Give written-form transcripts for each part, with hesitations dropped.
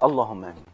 اللهم آمين.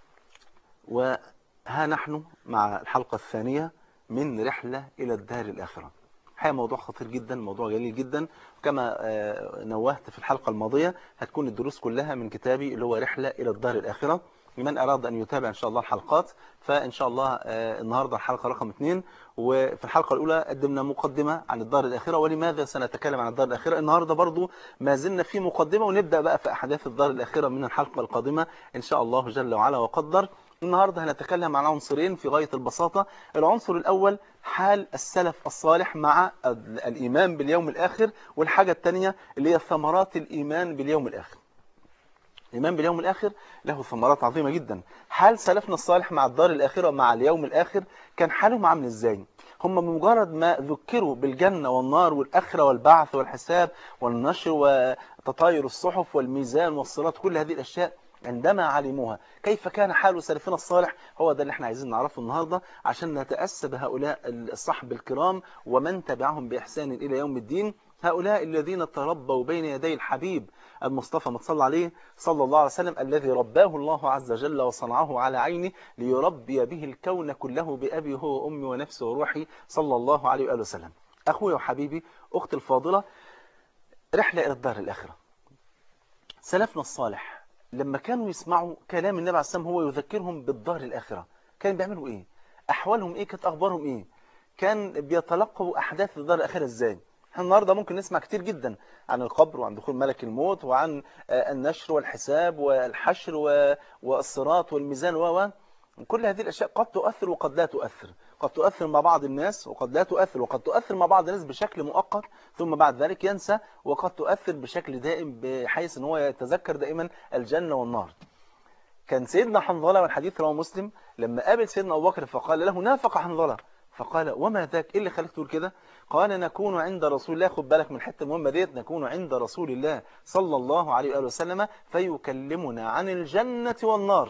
وها نحن مع الحلقة الثانية من رحلة إلى الدار الآخرة. الحقيقة موضوع خطير جدا، موضوع جليل جدا. كما نوهت في الحلقة الماضية هتكون الدروس كلها من كتابي اللي هو رحلة إلى الدار الآخرة. لمن أراد أن يتابع إن شاء الله الحلقات، فإن شاء الله النهاردة الحلقة رقم 2. وفي الحلقة الأولى قدمنا مقدمة عن الدار الآخرة ولماذا سنتكلم عن الدار الآخرة. النهاردة برضو ما زلنا في مقدمة، ونبدأ بقى في أحداث الدار الآخرة من الحلقة القادمة إن شاء الله جل وعلا وقدر. النهاردة هنتكلم عن عنصرين في غاية البساطة. العنصر الأول حال السلف الصالح مع الإيمان باليوم الآخر، والحاجة الثانية اللي هي ثمرات الإيمان باليوم الآخر. الإيمان باليوم الآخر له ثمرات عظيمة جدا. حال سلفنا الصالح مع الدار الآخرة مع اليوم الآخر كان حالهم عامل إزاي؟ هم بمجرد ما ذكروا بالجنة والنار والآخرة والبعث والحساب والنشر وتطاير الصحف والميزان والصراط، كل هذه الأشياء عندما علموها كيف كان حال سلفنا الصالح، هو ده اللي احنا عايزين نعرفه النهاردة عشان نتأسى بهؤلاء الصحب الكرام ومن تبعهم بإحسان إلى يوم الدين. هؤلاء الذين تربوا بين يدي الحبيب المصطفى متصلى عليه صلى الله عليه وسلم، الذي رباه الله عز وجل وصنعه على عينه ليربي به الكون كله بأبي هو وأمي ونفسي وروحي صلى الله عليه وآله وسلم. أخوي وحبيبي أختي الفاضلة، رحلة إلى الدار الآخرة. سلفنا الصالح لما كانوا يسمعوا كلام النبي عليه الصلاة والسلام هو يذكرهم بالدار الآخرة، كانوا بيعملوا إيه؟ أحوالهم إيه؟ كانت أخبارهم إيه؟ كان بيتلقوا أحداث الدار الآخرة إزاي؟ احنا النهاردة ممكن نسمع كتير جدا عن القبر وعن دخول ملك الموت وعن النشر والحساب والحشر والصراط والميزان كل هذه الأشياء قد تؤثر وقد لا تؤثر، قد تؤثر مع بعض الناس وقد لا تؤثر، وقد تؤثر مع بعض الناس بشكل مؤقت ثم بعد ذلك ينسى، وقد تؤثر بشكل دائم بحيث ان هو يتذكر دائما الجنة والنار. كان سيدنا حنظلة والحديث رواه مسلم لما قابل سيدنا أبو بكر فقال له نافق حنظلة، فقال وما ذاك؟ ايه اللي خليك تقول كده؟ قال نكون عند رسول الله، خد بالك من الحته المهمه ديت، نكون عند رسول الله صلى الله عليه واله وسلم فيكلمنا عن الجنه والنار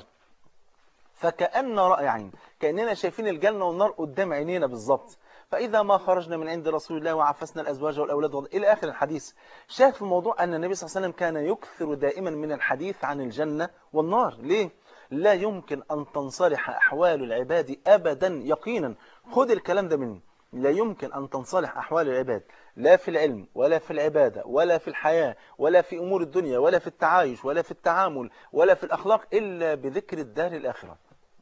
فكأن رأي عين، كأننا شايفين الجنة والنار قدام عينينا بالظبط. فإذا ما خرجنا من عند رسول الله وعفسنا الأزواج والأولاد إلى آخر الحديث. شاهد في الموضوع أن النبي صلى الله عليه وسلم كان يكثر دائما من الحديث عن الجنة والنار. ليه؟ لا يمكن أن تنصلح أحوال العباد أبدا يقينا. خد الكلام ده مني، لا يمكن أن تنصلح أحوال العباد لا في العلم ولا في العبادة ولا في الحياة ولا في أمور الدنيا ولا في التعايش ولا في التعامل ولا في الأخلاق إلا بذكر الدار الآخرة.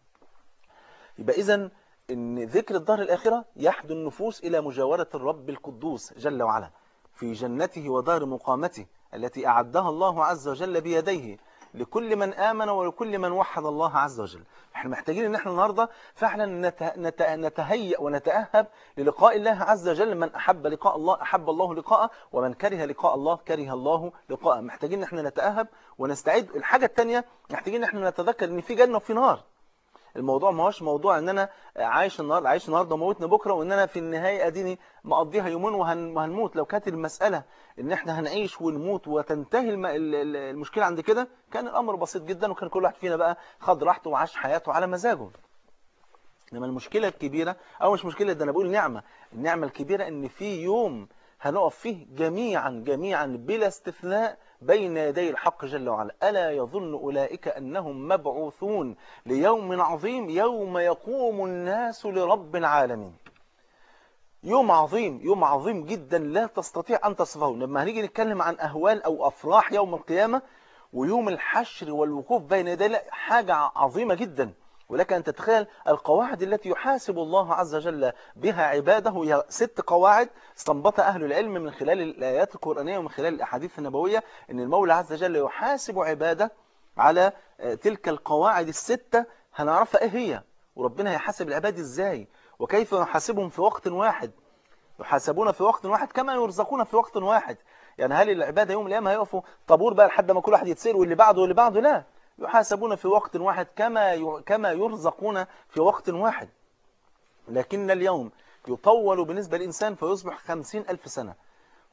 يبقى إذن إن ذكر الدار الآخرة يحدو النفوس إلى مجاورة الرب القدوس جل وعلا في جنته ودار مقامته التي أعدها الله عز وجل بيديه لكل من آمن ولكل من وحد الله عز وجل. احنا محتاجين ان احنا النهاردة فعلا نتهيأ ونتأهب للقاء الله عز وجل. من أحب لقاء الله أحب الله لقاءه، ومن كره لقاء الله كره الله لقاءه. محتاجين ان احنا نتأهب ونستعد. الحاجة الثانية محتاجين ان احنا نتذكر ان في جنة وفي نار. الموضوع ما هوش موضوع ان انا عايش النهارده موتنا بكره، وان انا في النهايه اديني مقضيها يومين وهنموت. لو كانت المساله ان احنا هنعيش ونموت وتنتهي المشكله عند كده كان الامر بسيط جدا، وكان كل واحد فينا بقى خد راحته وعاش حياته على مزاجه. انما المشكله الكبيره، او مش مشكله، ده انا بقول النعمه الكبيره ان في يوم هنقف فيه جميعا بلا استثناء بين يدي الحق جل وعلا. ألا يظن أولئك أنهم مبعوثون ليوم عظيم يوم يقوم الناس لرب العالمين. يوم عظيم جدا لا تستطيع أن تصفه. لما هنيجي نتكلم عن أهوال أو أفراح يوم القيامة ويوم الحشر والوقوف بين يدي، حاجة عظيمة جدا. ولك أن تتخيل القواعد التي يحاسب الله عز وجل بها عباده. هي 6 قواعد استنبطها أهل العلم من خلال الآيات القرآنية ومن خلال الأحاديث النبوية، أن المولى عز وجل يحاسب عباده على تلك القواعد ال6. هنعرفها إيه هي، وربنا يحاسب العباد إزاي، وكيف يحاسبهم في وقت واحد. يحاسبون في وقت واحد كما يرزقون في وقت واحد. يعني هل العبادة يوم القيامة هيقفوا طابور بقى لحد ما كل واحد يتسير واللي بعده واللي بعده؟ لا، يحاسبون في وقت واحد كما يرزقون في وقت واحد. لكن اليوم يطول بالنسبة للإنسان فيصبح 50,000 سنة،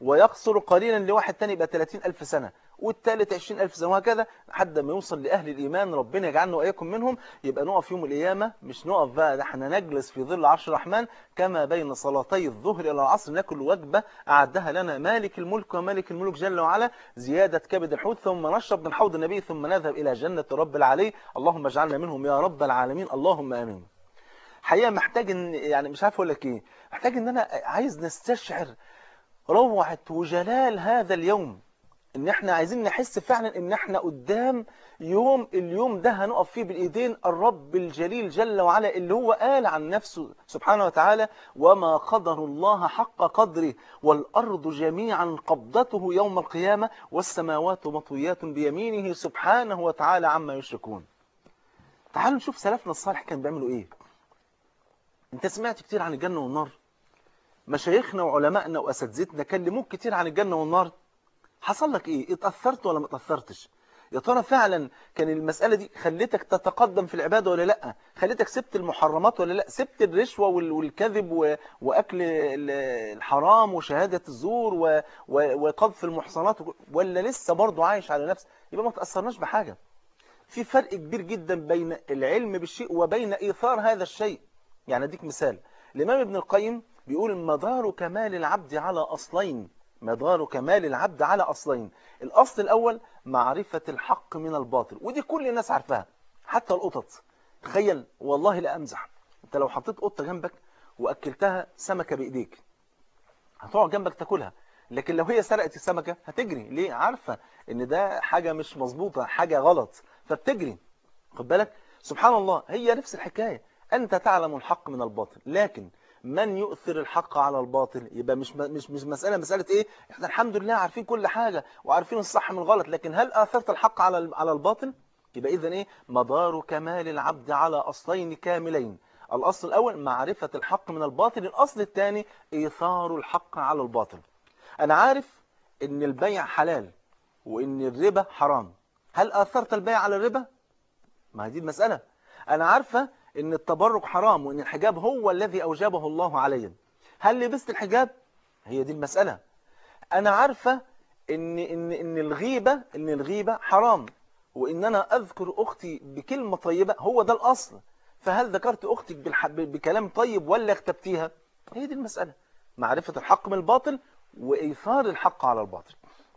ويقصر قليلا لواحد تاني يبقى 30,000 سنة، والثالث 20,000 سنة، وهكذا لحد ما يوصل لأهل الإيمان، ربنا يجعلنا وإياكم منهم. يبقى نقف يوم القيامة، مش نقف بقى، ده احنا نجلس في ظل عرش الرحمن كما بين صلاتي الظهر إلى العصر، ناكل وجبة أعدها لنا مالك الملك ومالك الملك جل وعلا، زيادة كبد الحوت، ثم نشرب من حوض النبي، ثم نذهب إلى جنة رب العلي. اللهم اجعلنا منهم يا رب العالمين، اللهم آمين. حقيقة محتاج ان، يعني مش عارف اقول لك ايه، محتاج ان انا عايز نستشعر روعة وجلال هذا اليوم، ان احنا عايزين نحس فعلا ان احنا قدام اليوم ده هنقف فيه بالايدين الرب الجليل جل وعلا، اللي هو قال عن نفسه سبحانه وتعالى: وما قدر الله حق قدره والارض جميعا قبضته يوم القيامة والسماوات مطويات بيمينه سبحانه وتعالى عما يشركون. تعالوا نشوف سلفنا الصالح كان بيعملوا ايه. انت سمعت كتير عن الجنة والنار، مشايخنا وعلمائنا واساتذتنا كلموك كتير عن الجنة والنار. حصل لك ايه؟ اتأثرت ولا ما اتأثرتش؟ يا ترى فعلا كان المسألة دي خلتك تتقدم في العبادة ولا لا؟ خلتك سبت المحرمات ولا لا؟ سبت الرشوة والكذب واكل الحرام وشهادة الزور وقذف المحصنات، ولا لسه برضو عايش على نفس؟ يبقى ما تأثرناش بحاجة. في فرق كبير جدا بين العلم بالشيء وبين إيثار هذا الشيء. يعني اديك مثال، الإمام ابن القيم بيقول: مدار كمال العبد على أصلين. مدار كمال العبد على أصلين. الأصل الأول معرفة الحق من الباطل، ودي كل الناس عارفاها، حتى القطط. تخيل والله لا أمزح، أنت لو حطيت قطة جنبك وأكلتها سمكة بإيديك هتقعد جنبك تاكلها، لكن لو هي سرقت السمكة هتجري. ليه؟ عارفة إن ده حاجة مش مظبوطة، حاجة غلط، فبتجري. خد بالك، سبحان الله، هي نفس الحكاية. أنت تعلم الحق من الباطل، لكن من يؤثر الحق على الباطل؟ يبقى مش مسألة إيه، إحنا الحمد لله عارفين كل حاجة وعارفين الصح من الغلط، لكن هل آثرت الحق على الباطل؟ يبقى إذن إيه؟ مدار كمال العبد على أصلين كاملين. الأصل الأول معرفة الحق من الباطل، الأصل الثاني إيثار الحق على الباطل. أنا عارف إن البيع حلال وإن الربا حرام، هل آثرت البيع على الربا؟ ما هي دي المسألة. أنا عارفة إن التبرك حرام وإن الحجاب هو الذي أوجبه الله علي، هل لبست الحجاب؟ هي دي المسألة. أنا عارفة إن الغيبة حرام وإن أنا أذكر أختي بكلمة طيبة هو ده الأصل، فهل ذكرت أختك بكلام طيب ولا اغتبتيها؟ هي دي المسألة، معرفة الحق من الباطل وإيثار الحق على الباطل.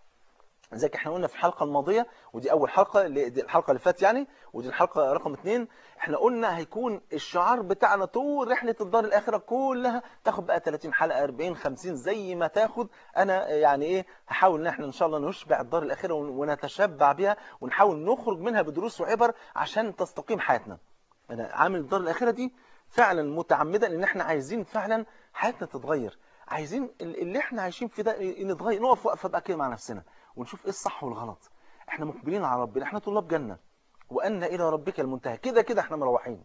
زي احنا قلنا في الحلقة الماضية، ودي أول حلقة، دي الحلقة اللي فاتت يعني، ودي الحلقة رقم 2، احنا قلنا هيكون الشعار بتاعنا طول رحلة الدار الآخرة كلها، تاخد بقى 30 حلقة 40 50 زي ما تاخد. أنا يعني إيه، هحاول إن احنا إن شاء الله نشبع الدار الآخرة ونتشبع بها ونحاول نخرج منها بدروس وعبر عشان تستقيم حياتنا. أنا عامل الدار الآخرة دي فعلا متعمدا إن احنا عايزين فعلا حياتنا تتغير، عايزين اللي احنا عايشين في ده نتغير، نقف وقفة بقى كده مع نفسنا ونشوف ايه الصح والغلط. احنا مقبلين على ربنا، احنا طلاب جنة، وأن إلى ربك المنتهى، كده كده احنا مروحين،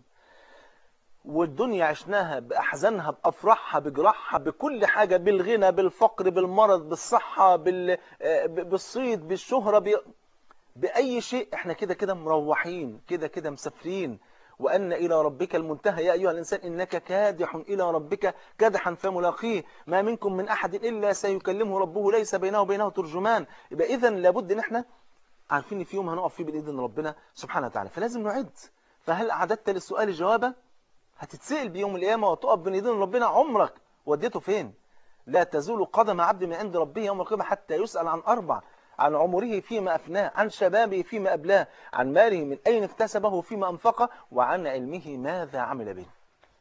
والدنيا عشناها بأحزانها بأفراحها بجراحها بكل حاجة، بالغنى بالفقر بالمرض بالصحة بالصيد بالشهرة بأي شيء، احنا كده كده مروحين، كده كده مسافرين. وأن إلى ربك المنتهى، يا أيها الإنسان إنك كادح إلى ربك كادحا فملاقيه، ما منكم من أحد إلا سيكلمه ربه ليس بينه وبينه ترجمان. يبقى إذن لابد إن احنا عارفين إن في يوم هنقف فيه بإذن ربنا سبحانه وتعالى، فلازم نعد. فهل أعددت للسؤال جوابا؟ هتتسأل بيوم القيامة وتقف بين ايدين ربنا، عمرك وديته فين؟ لا تزول قدم عبد من عند ربه يوم القيامة حتى يسأل عن 4: عن عمره فيما أفناه، عن شبابه فيما أبلاه، عن ماله من أين اكتسبه فيما أنفقه، وعن علمه ماذا عمل به.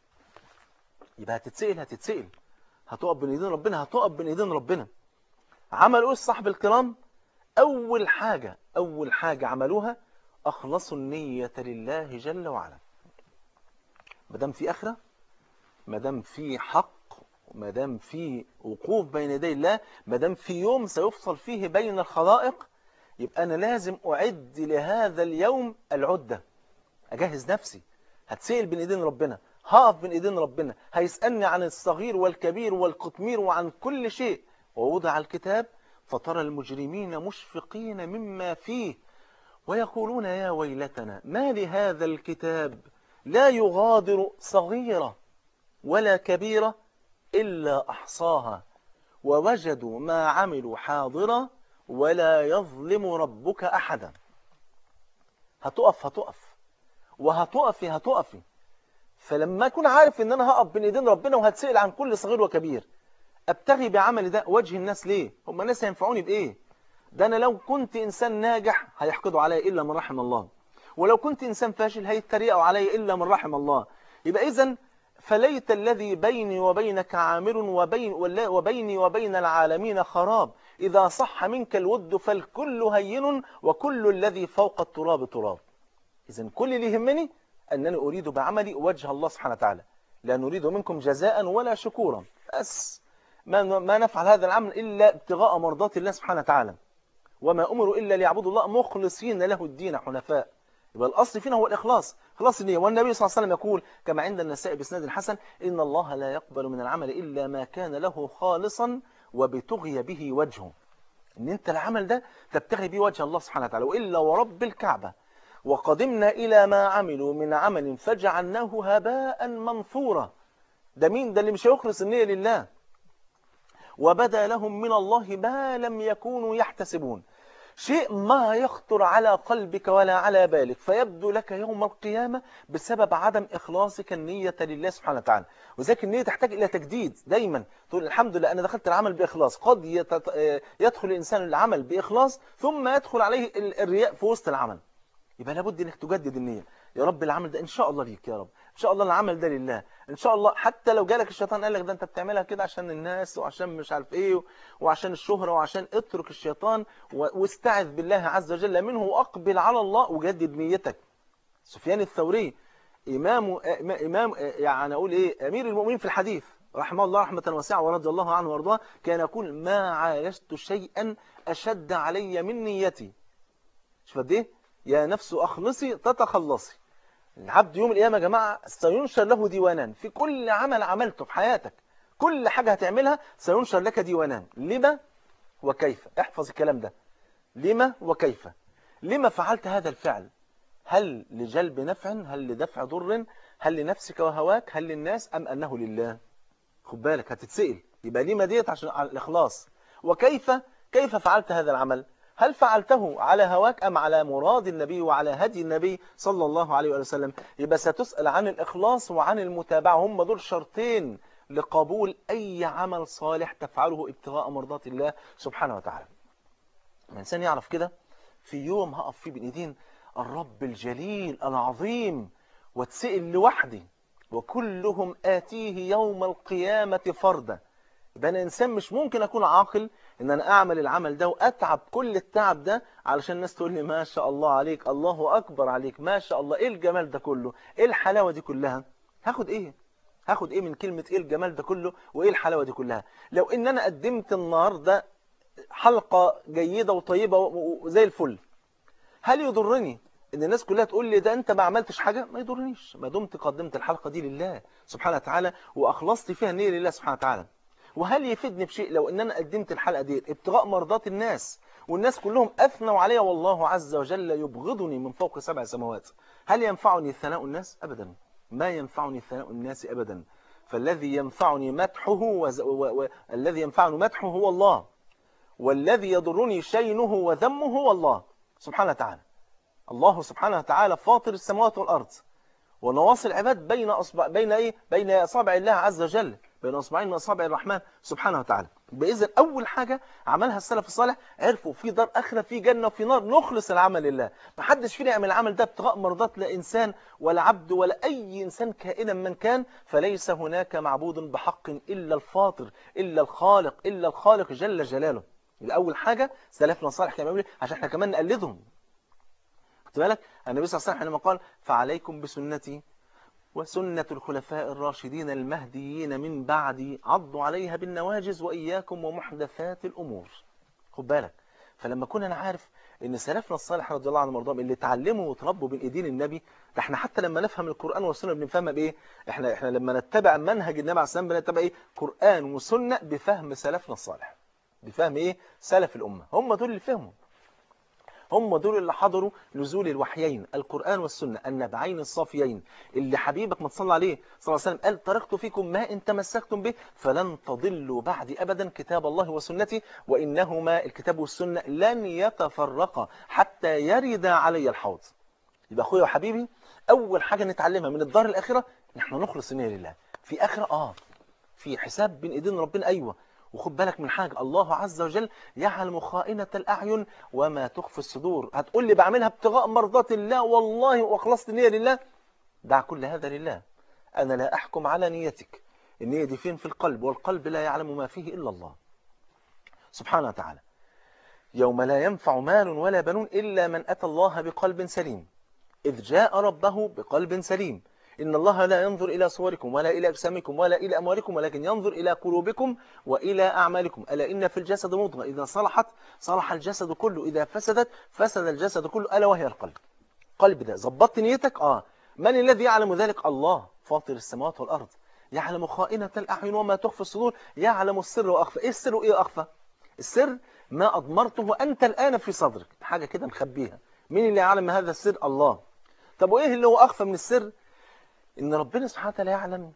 يبقى هتتسأل، هتقف بين ايدين ربنا، هتقف بين ايدين ربنا. عملوا ايه الصحب الكرام؟ أول حاجة عملوها أخلصوا النية لله جل وعلا. مادام في آخرة، مادام في حق، مادام في وقوف بين يدي الله، مادام في يوم سيفصل فيه بين الخلائق، يبقى أنا لازم أعد لهذا اليوم العدة، أجهز نفسي. هتسأل بين ايدين ربنا، هقف بين ايدين ربنا، هيسألني عن الصغير والكبير والقطمير وعن كل شيء. ووضع الكتاب فترى المجرمين مشفقين مما فيه ويقولون يا ويلتنا ما لهذا الكتاب لا يغادر صغيرة ولا كبيرة إلا أحصاها ووجدوا ما عملوا حاضرا ولا يظلم ربك أحدا. هتقف وهتقفي. فلما أكون عارف إن أنا هقف بين إيدين ربنا وهتسأل عن كل صغير وكبير، أبتغي بعمل ده وجه الناس ليه؟ هم الناس هينفعوني بإيه؟ ده أنا لو كنت إنسان ناجح هيحقدوا علي إلا من رحم الله، ولو كنت إنسان فاشل هيتريقوا علي إلا من رحم الله. يبقى إذن فليت الذي بيني وبينك عامر وبيني وبين العالمين خراب، إذا صح منك الود فالكل هين وكل الذي فوق التراب تراب. إذن كل اللي يهمني أنني أريد بعملي وجه الله سبحانه وتعالى، لا نريد منكم جزاء ولا شكورا، بس ما نفعل هذا العمل إلا ابتغاء مرضات الله سبحانه وتعالى، وما أمروا إلا ليعبدوا الله مخلصين له الدين حنفاء. يبقى الأصل فينا هو الإخلاص، إخلاص النية. والنبي صلى الله عليه وسلم يقول كما عند النسائي بإسناد الحسن: إن الله لا يقبل من العمل إلا ما كان له خالصا وبتغي به وجهه. إن أنت العمل ده تبتغي به وجه الله سبحانه وتعالى. وإلا ورب الكعبة وقدمنا إلى ما عملوا من عمل فجعلناه هباء منثورا. ده مين ده اللي مش هيخلص النية لله؟ وبدا لهم من الله ما لم يكونوا يحتسبون. شيء ما يخطر على قلبك ولا على بالك فيبدو لك يوم القيامة بسبب عدم إخلاصك النية لله سبحانه وتعالى. وذلك النية تحتاج إلى تجديد دايما. تقول الحمد لله أنا دخلت العمل بإخلاص. قد يدخل الإنسان العمل بإخلاص ثم يدخل عليه الرياء في وسط العمل، يبقى لابد انك تجدد النية. يا رب العمل ده ان شاء الله ليك، يا رب ان شاء الله العمل ده لله، ان شاء الله. حتى لو جالك الشيطان قال لك ده انت بتعملها كده عشان الناس وعشان مش عارف ايه وعشان الشهرة وعشان، اترك الشيطان واستعذ بالله عز وجل منه واقبل على الله وجدد نيتك. سفيان الثوري امام يعني اقول ايه، امير المؤمنين في الحديث رحمه الله رحمة واسعة ورضي الله عنه وارضاه، كان يقول: ما عالجت شيئا اشد علي من نيتي. شوف قد ايه، يا نفس أخلصي تتخلصي. العبد يوم القيامة يا جماعة سينشر له ديوانان في كل عمل عملته في حياتك، كل حاجة هتعملها سينشر لك ديوانان. لما وكيف؟ احفظ الكلام ده. لما وكيف؟ لما فعلت هذا الفعل؟ هل لجلب نفع؟ هل لدفع ضر؟ هل لنفسك وهواك؟ هل للناس؟ أم أنه لله؟ خد بالك هتتسئل. يبقى لما ديت عشان على الإخلاص. وكيف؟ كيف فعلت هذا العمل؟ هل فعلته على هواك أم على مراد النبي وعلى هدي النبي صلى الله عليه وسلم؟ يبقى ستسأل عن الإخلاص وعن المتابعة. هم دول شرطين لقبول أي عمل صالح تفعله ابتغاء مرضات الله سبحانه وتعالى. الإنسان يعرف كده في يوم هقف فيه بين ايدين الرب الجليل العظيم واتسئل لوحدي وكلهم آتيه يوم القيامة فردا. يبقى أنا إنسان مش ممكن أكون عاقل إن أنا أعمل العمل ده وأتعب كل التعب ده علشان الناس تقول لي ما شاء الله عليك، الله أكبر عليك، ما شاء الله، إيه الجمال ده كله، إيه الحلاوة دي كلها. هاخد إيه؟ هاخد إيه من كلمة إيه الجمال ده كله وإيه الحلاوة دي كلها؟ لو إن أنا قدمت النهاردة حلقة جيدة وطيبة وزي الفل، هل يضرني ان الناس كلها تقول لي ده انت ما عملتش حاجة؟ ما يضرنيش ما دمت قدمت الحلقة دي لله سبحانه وتعالى واخلصت فيها النية لله سبحانه وتعالى. وهل يفيدني بشيء لو ان انا قدمت الحلقة دي ابتغاء مرضات الناس والناس كلهم اثنوا عليها والله عز وجل يبغضني من فوق 7 سماوات؟ هل ينفعني ثناء الناس؟ ابدا، ما ينفعني ثناء الناس ابدا. فالذي ينفعني مدحه الذي ينفعني مدحه هو الله، والذي يضرني شينه وذمه هو الله سبحانه وتعالى. الله سبحانه وتعالى فاطر السماوات والأرض، ونواصي العباد بين أصابع الله عز وجل، بين أصبعين من أصابع الرحمن سبحانه وتعالى. بإذن أول حاجة عملها السلف الصالح، عرفوا في دار آخرة، في جنة وفي نار، نخلص العمل لله. ما حدش فينا يعمل العمل ده ابتغاء مرضات لا إنسان ولا عبد ولا أي إنسان كائنا من كان، فليس هناك معبود بحق إلا الفاطر، إلا الخالق جل جلاله. الأول حاجة سلفنا الصالح كانوا يقولوا عشان احنا كمان نقلدهم. خد بالك النبي صلى الله عليه وسلم حينما قال: فعليكم بسنتي وسنة الخلفاء الراشدين المهديين من بعدي عضوا عليها بالنواجذ وإياكم ومحدثات الأمور. خد بالك. فلما كنا أنا عارف إن سلفنا الصالح رضي الله عنهم وارضاهم اللي اتعلموا وتربوا بين ايدين النبي، ده احنا حتى لما نفهم القرآن والسنة بنفهمها بإيه؟ احنا لما نتبع منهج النبي عليه الصلاة والسلام بنتبع إيه؟ قرآن وسنة بفهم سلفنا الصالح. بفهم إيه؟ سلف الأمة، هم دول اللي فهموا. هم دول اللي حضروا نزول الوحيين القرآن والسنة النبعين الصافيين اللي حبيبك ما تصلى عليه صلى الله عليه وسلم قال تركت فيكم ما إن تمسكتم به فلن تضلوا بعدي أبدا كتاب الله وسنتي وإنهما الكتاب والسنة لن يتفرقا حتى يرد علي الحوض. يبقى أخويا وحبيبي أول حاجة نتعلمها من الدار الآخرة نحن نخلص النية لله. في آخرة في حساب بين إيدين ربنا أيوة. وخد بالك من حاجة الله عز وجل يعلم خائنة الأعين وما تخفي الصدور. هتقول لي بعملها ابتغاء مرضات الله والله وأخلصت النية لله. دع كل هذا لله. أنا لا أحكم على نيتك. النية دي فين؟ في القلب والقلب لا يعلم ما فيه إلا الله سبحانه وتعالى. يوم لا ينفع مال ولا بنون إلا من أتى الله بقلب سليم إذ جاء ربه بقلب سليم. إن الله لا ينظر إلى صوركم ولا إلى أجسامكم ولا إلى أموالكم ولكن ينظر إلى قلوبكم وإلى أعمالكم. ألا إن في الجسد مضغة إذا صلحت صلح الجسد كله إذا فسدت فسد الجسد كله ألا وهي القلب. قلب ده ظبطت نيتك من الذي يعلم ذلك؟ الله فاطر السماوات والأرض يعلم خائنة الأعين وما تخفي الصدور يعلم السر وأخفى. إيه السر وإيه أخفى؟ السر ما أضمرته أنت الآن في صدرك حاجة كده مخبيها. مين اللي يعلم هذا السر؟ الله. طب وإيه اللي هو أخفى من السر؟ إن ربنا سبحانه وتعالى يعلم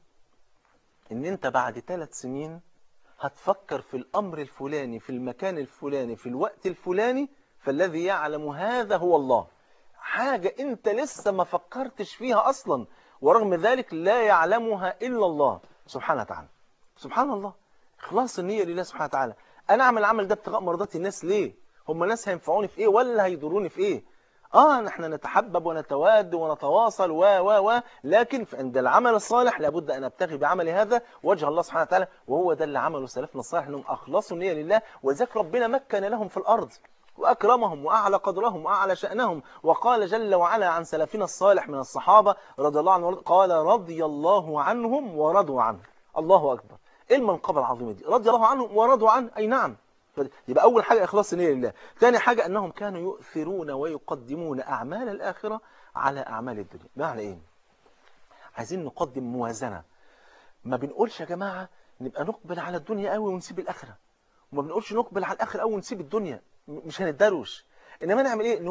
إن أنت بعد 3 سنين هتفكر في الأمر الفلاني في المكان الفلاني في الوقت الفلاني فالذي يعلم هذا هو الله. حاجة أنت لسه ما فكرتش فيها أصلا ورغم ذلك لا يعلمها إلا الله سبحانه وتعالى. سبحان الله. إخلاص النية لله سبحانه وتعالى. أنا أعمل العمل ده ابتغاء مرضات الناس ليه؟ هم الناس هينفعوني في إيه ولا هيضروني في إيه؟ نحن نتحبب ونتواد ونتواصل لكن عند العمل الصالح لابد أن أبتغي بعمل هذا وجه الله سبحانه وتعالى. وهو ده اللي عمله سلفنا الصالح أنهم أخلصوا النية لله وذلك ربنا مكن لهم في الأرض وأكرمهم وأعلى قدرهم وأعلى شأنهم. وقال جل وعلا عن سلفنا الصالح من الصحابة رضي الله عنهم قال رضي الله عنهم ورضوا عنه. الله أكبر. إيه المنقبة العظيمة دي؟ رضي الله عنهم ورضوا عنه. أي نعم. يبقى أول حاجة إخلاص النية لله. ثاني حاجة أنهم كانوا يؤثرون ويقدمون أعمال الآخرة على أعمال الدنيا. بمعنى إيه؟ عايزين نقدم موازنة. ما بنقولش يا جماعة نبقى نقبل على الدنيا قوي ونسيب الآخرة وما بنقولش نقبل على الآخرة قوي ونسيب الدنيا مش هنتدروش. إنما نعمل إيه؟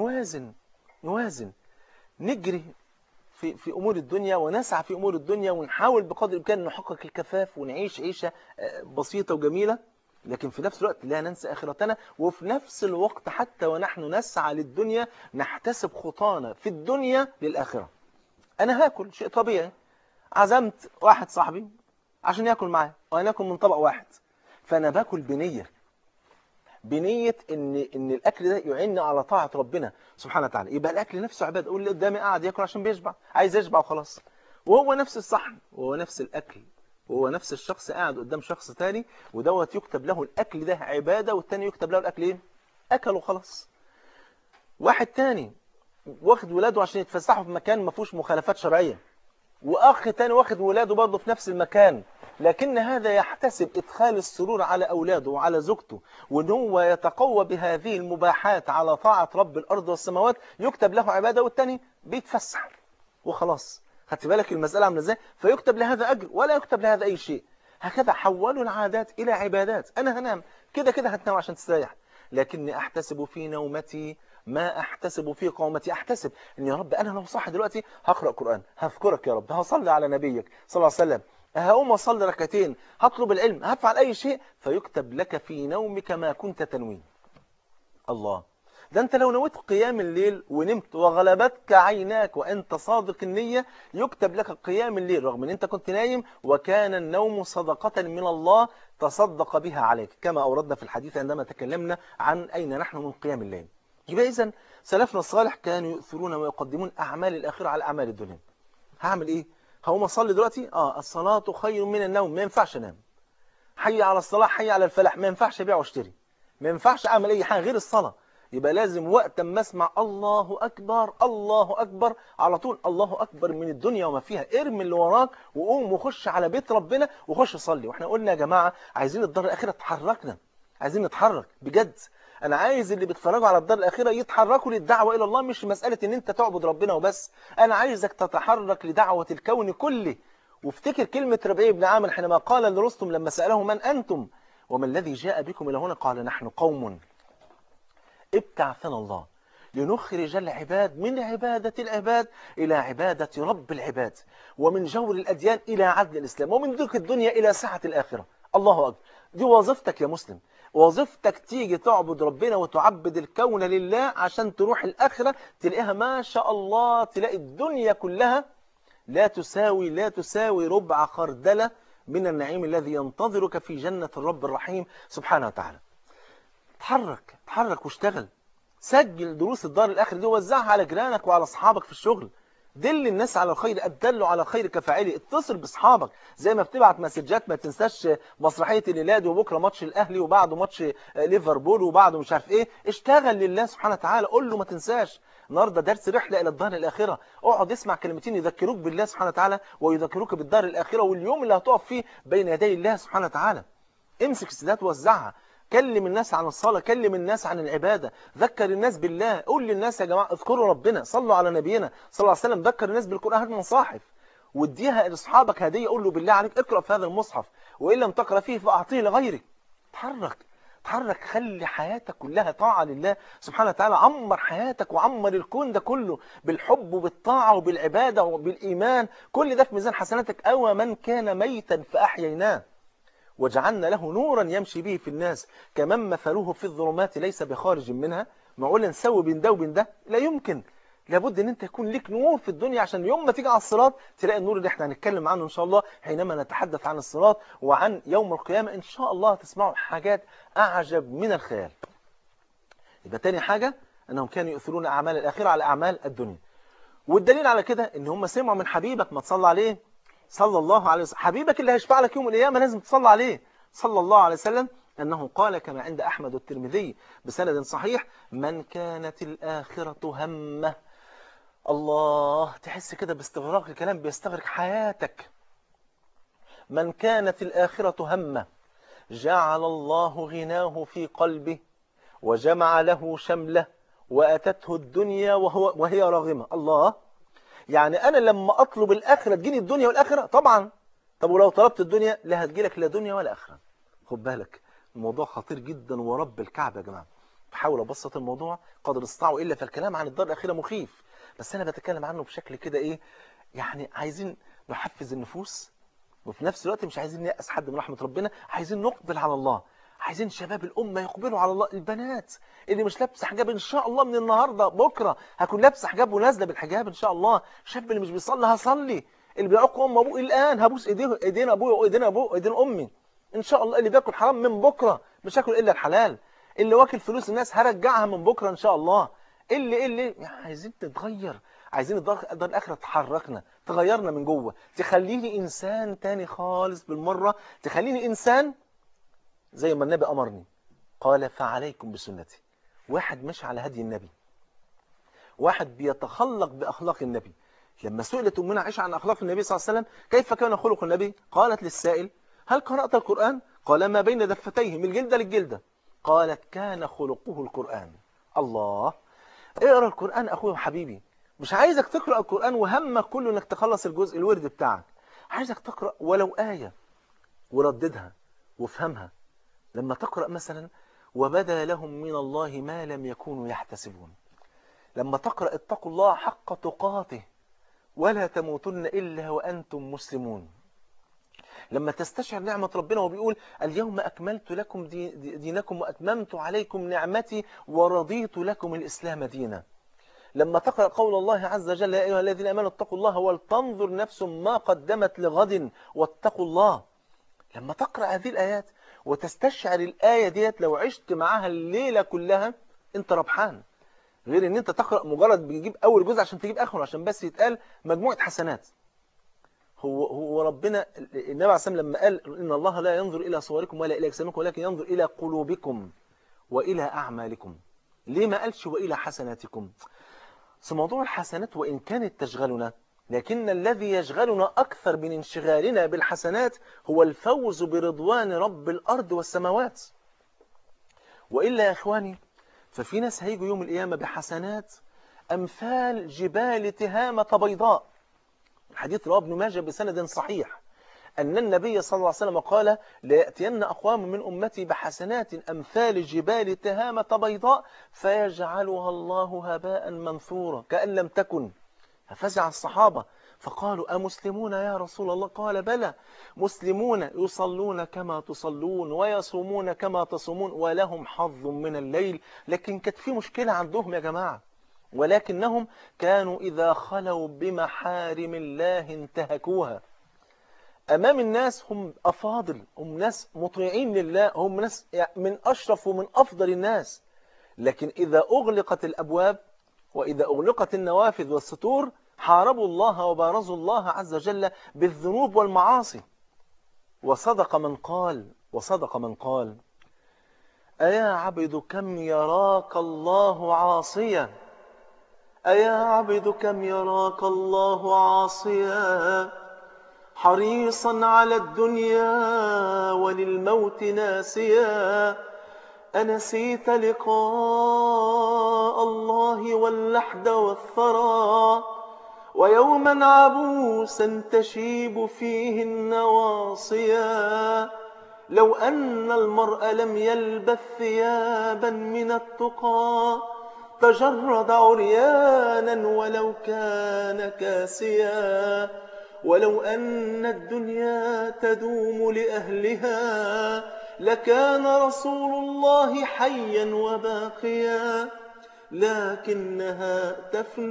نوازن نجري في أمور الدنيا ونسعى في أمور الدنيا ونحاول بقدر الإمكان نحقق الكفاف ونعيش عيشة بسيطة وجميلة لكن في نفس الوقت لا ننسى آخرتنا. وفي نفس الوقت حتى ونحن نسعى للدنيا نحتسب خطانا في الدنيا للآخرة. أنا هاكل شيء طبيعي. عزمت واحد صاحبي عشان يأكل معايا وأنا أكل من طبق واحد فأنا باكل بنية إن الأكل ده يعيني على طاعة ربنا سبحانه وتعالى. يبقى الأكل نفسه عبادة. أقول اللي قدامي قاعد يأكل عشان بيشبع عايز يشبع وخلاص وهو نفس الصحن وهو نفس الأكل وهو نفس الشخص قاعد قدام شخص تاني ودوت يكتب له الأكل ده عبادة والتاني يكتب له الأكل إيه؟ أكل وخلاص. واحد تاني واخد ولاده عشان يتفسحوا في مكان ما فيهوش مخالفات شرعية وأخ تاني واخد ولاده برضه في نفس المكان لكن هذا يحتسب إدخال السرور على أولاده وعلى زوجته وإن هو يتقوى بهذه المباحات على طاعة رب الأرض والسماوات يكتب له عبادة والتاني بيتفسح وخلاص. خدت بالك المسألة عاملة ازاي؟ فيكتب لهذا أجر ولا يكتب لهذا أي شيء. هكذا حولوا العادات إلى عبادات. أنا هنام كده هتنام عشان تستريح لكني أحتسب في نومتي ما أحتسب في قومتي. أحتسب إن يا رب أنا لو صح دلوقتي هقرأ قرآن هذكرك يا رب هصلي على نبيك صلى الله عليه وسلم هقوم أصلي ركعتين هطلب العلم هفعل أي شيء فيكتب لك في نومك ما كنت تنوي. الله. ده أنت لو نويت قيام الليل ونمت وغلبتك عيناك وأنت صادق النية يكتب لك قيام الليل رغم أن أنت كنت نايم وكان النوم صدقة من الله تصدق بها عليك كما أوردنا في الحديث عندما تكلمنا عن أين نحن من قيام الليل. يبقى إذن سلفنا الصالح كانوا يؤثرون ويقدمون أعمال الآخرة على أعمال الدنيا. هعمل إيه؟ هقوم أصلي دلوقتي؟ الصلاة خير من النوم. ما ينفعش أنام. حي على الصلاة حي على الفلاح. ما ينفعش أبيع واشتري. ما ينفعش أعمل أي حاجة غير الصلاة. يبقى لازم وقت ما اسمع الله أكبر الله أكبر على طول الله أكبر من الدنيا وما فيها. ارمي اللي وراك وقوم وخش على بيت ربنا وخش صلي. واحنا قلنا يا جماعة عايزين الدار الأخيرة تحركنا. عايزين نتحرك بجد. أنا عايز اللي بيتفرجوا على الدار الأخيرة يتحركوا للدعوة إلى الله مش مسألة إن أنت تعبد ربنا وبس. أنا عايزك تتحرك لدعوة الكون كله. وافتكر كلمة ربيع بن عامر حينما قال لرستم لما سأله من أنتم وما الذي جاء بكم إلى هنا قال نحن قوم ابتعثنا الله لنخرج العباد من عبادة العباد إلى عبادة رب العباد، ومن جور الأديان إلى عدل الإسلام، ومن ضيق الدنيا إلى سعة الآخرة. الله أكبر. دي وظيفتك يا مسلم، وظيفتك تيجي تعبد ربنا وتعبد الكون لله عشان تروح الآخرة تلاقيها ما شاء الله، تلاقي الدنيا كلها لا تساوي ربع خردلة من النعيم الذي ينتظرك في جنة الرب الرحيم سبحانه وتعالى. اتحرك واشتغل. سجل دروس الدار الآخرة دي ووزعها على جيرانك وعلى أصحابك في الشغل. دل الناس على الخير، الدل على الخير كفاعله. اتصل باصحابك زي ما بتبعت مسجات، ما تنساش مسرحيه الهلال وبكره ماتش الاهلي وبعده ماتش ليفربول وبعده مش عارف ايه. اشتغل لله سبحانه وتعالى، قول له ما تنساش النهارده درس رحله الى الدار الاخره. اقعد اسمع كلمتين يذكروك بالله سبحانه وتعالى ويذكروك بالدار الاخره واليوم اللي هتقف فيه بين يدي الله سبحانه وتعالى. امسك السيدات ووزعها، كلم الناس عن الصلاة، كلم الناس عن العبادة، ذكر الناس بالله. قول للناس يا جماعة اذكروا ربنا، صلوا على نبينا صلى الله عليه وسلم. ذكر الناس بالقرآن، هات مصاحف واديها لاصحابك هدية. قول له بالله عليك اقرأ في هذا المصحف، وإن لم تقرأ فيه فأعطيه لغيرك. اتحرك، خلي حياتك كلها طاعة لله سبحانه وتعالى. عمر حياتك وعمر الكون ده كله بالحب وبالطاعة وبالعبادة وبالإيمان. كل ده في ميزان حسناتك. أو من كان ميتا فأحييناه وجعلنا له نورا يمشي به في الناس كمن مثله في الظلمات ليس بخارج منها. معقول نسوي بين ده وبين ده؟ لا يمكن. لابد ان انت يكون لك نور في الدنيا عشان يوم ما تيجي على الصراط تلاقي النور اللي احنا هنتكلم عنه ان شاء الله حينما نتحدث عن الصراط وعن يوم القيامة. ان شاء الله تسمعوا حاجات اعجب من الخيال. يبقى تاني حاجة انهم كانوا يؤثرون اعمال الاخرة على اعمال الدنيا. والدليل على كده ان هم سمعوا من حبيبك، ما تصلى عليه صلى الله عليه وسلم. حبيبك اللي هيشفع لك يوم القيامة لازم تصلى عليه صلى الله عليه وسلم. أنه قال كما عند أحمد والترمذي بسند صحيح: من كانت الآخرة همه. الله، تحس كده باستغراق الكلام، بيستغرق حياتك. من كانت الآخرة همه جعل الله غناه في قلبه وجمع له شمله وأتته الدنيا وهي راغمة. الله، يعني أنا لما أطلب الآخرة تجيني الدنيا والآخرة طبعا. طب ولو طلبت الدنيا لا هتجيلك لا دنيا ولا آخرة. خد بالك، الموضوع خطير جدا ورب الكعبة يا جماعة. بحاول أبسط الموضوع قدر الاستطاعة، وإلا فالكلام عن الدار الأخيرة مخيف، بس أنا بتكلم عنه بشكل كده إيه، يعني عايزين نحفز النفوس وفي نفس الوقت مش عايزين نيأس حد من رحمة ربنا. عايزين نقبل على الله، عايزين شباب الأمة يقبلوا على الله. البنات اللي مش لابسه حجاب إن شاء الله من النهاردة بكرة هكون لابسه حجاب ونازلة بالحجاب إن شاء الله. الشاب اللي مش بيصلي هصلي، اللي بيعق أم أبوه الآن هبوس إيدين أبوه وإيدين أبوه وإيدين أمي إن شاء الله. اللي بياكل حرام من بكرة مش هاكل إلا الحلال. اللي واكل فلوس الناس هرجعها من بكرة إن شاء الله. اللي يعني عايزين نتغير، عايزين الدار الآخرة تحركنا، تغيرنا من جوه، تخليني إنسان تاني خالص بالمرة، تخليني إنسان زي ما النبي أمرني. قال: فعليكم بسنتي. واحد ماشي على هدي النبي، واحد بيتخلق بأخلاق النبي. لما سئلت أمنا عائشة عن أخلاق النبي صلى الله عليه وسلم كيف كان خلق النبي، قالت للسائل: هل قرأت القرآن؟ قال: ما بين دفتيه من الجلدة للجلدة. قالت: كان خلقه القرآن. الله، اقرأ القرآن أخوي وحبيبي. مش عايزك تقرأ القرآن وهمك كله انك تخلص الجزء الورد بتاعك. عايزك تقرأ ولو آية ورددها وافهمها. لما تقرأ مثلا: وبدا لهم من الله ما لم يكونوا يحتسبون. لما تقرأ: اتقوا الله حق تقاته ولا تموتن إلا وأنتم مسلمون. لما تستشعر نعمة ربنا وبيقول: اليوم أكملت لكم دينكم وأتممت عليكم نعمتي ورضيت لكم الإسلام دينا. لما تقرأ قول الله عز وجل: يا أيها الذين آمنوا اتقوا الله ولتنظر نفس ما قدمت لغد واتقوا الله. لما تقرأ هذه الآيات وتستشعر الآية ديت، لو عشت معاها الليلة كلها أنت ربحان. غير ان انت تقرأ مجرد بيجيب اول جزء عشان تجيب اخره عشان بس يتقال مجموعة حسنات. هو ربنا النبي عليه الصلاة والسلام لما قال: ان الله لا ينظر الى صوركم ولا الى اجسامكم ولكن ينظر الى قلوبكم والى اعمالكم. ليه ما قالش والى حسناتكم؟ موضوع الحسنات وان كانت تشغلنا، لكن الذي يشغلنا اكثر من انشغالنا بالحسنات هو الفوز برضوان رب الارض والسماوات. والا يا اخواني ففي ناس هيجوا يوم القيامة بحسنات أمثال جبال تهامة بيضاء. الحديث رواه ابن ماجه بسند صحيح. أن النبي صلى الله عليه وسلم قال ليأتين أقوام من أمتي بحسنات أمثال جبال تهامة بيضاء فيجعلها الله هباء منثورا كأن لم تكن. ففزع الصحابة فقالوا أمسلمون يا رسول الله؟ قال بلى، مسلمون يصلون كما تصلون ويصومون كما تصومون ولهم حظ من الليل. لكن كانت في مشكلة عندهم يا جماعة، ولكنهم كانوا إذا خلوا بمحارم الله انتهكوها. أمام الناس هم أفاضل، هم ناس مطيعين لله، هم ناس من أشرف ومن أفضل الناس، لكن إذا أغلقت الأبواب وإذا أغلقت النوافذ والستور حاربوا الله وبارزوا الله عز وجل بالذنوب والمعاصي. وصدق من قال أيا عبد كم يراك الله عاصيا، أيا عبد كم يراك الله عاصيا، حريصا على الدنيا وللموت ناسيا، أنسيت لقاء الله واللحد والثرى، ويوما عبوسا تشيب فيه النواصيا، لو أن المرء لم يلبث ثيابا من التقى تجرد عريانا ولو كان كاسيا، ولو أن الدنيا تدوم لأهلها لكان رسول الله حيا وباقيا، لكنها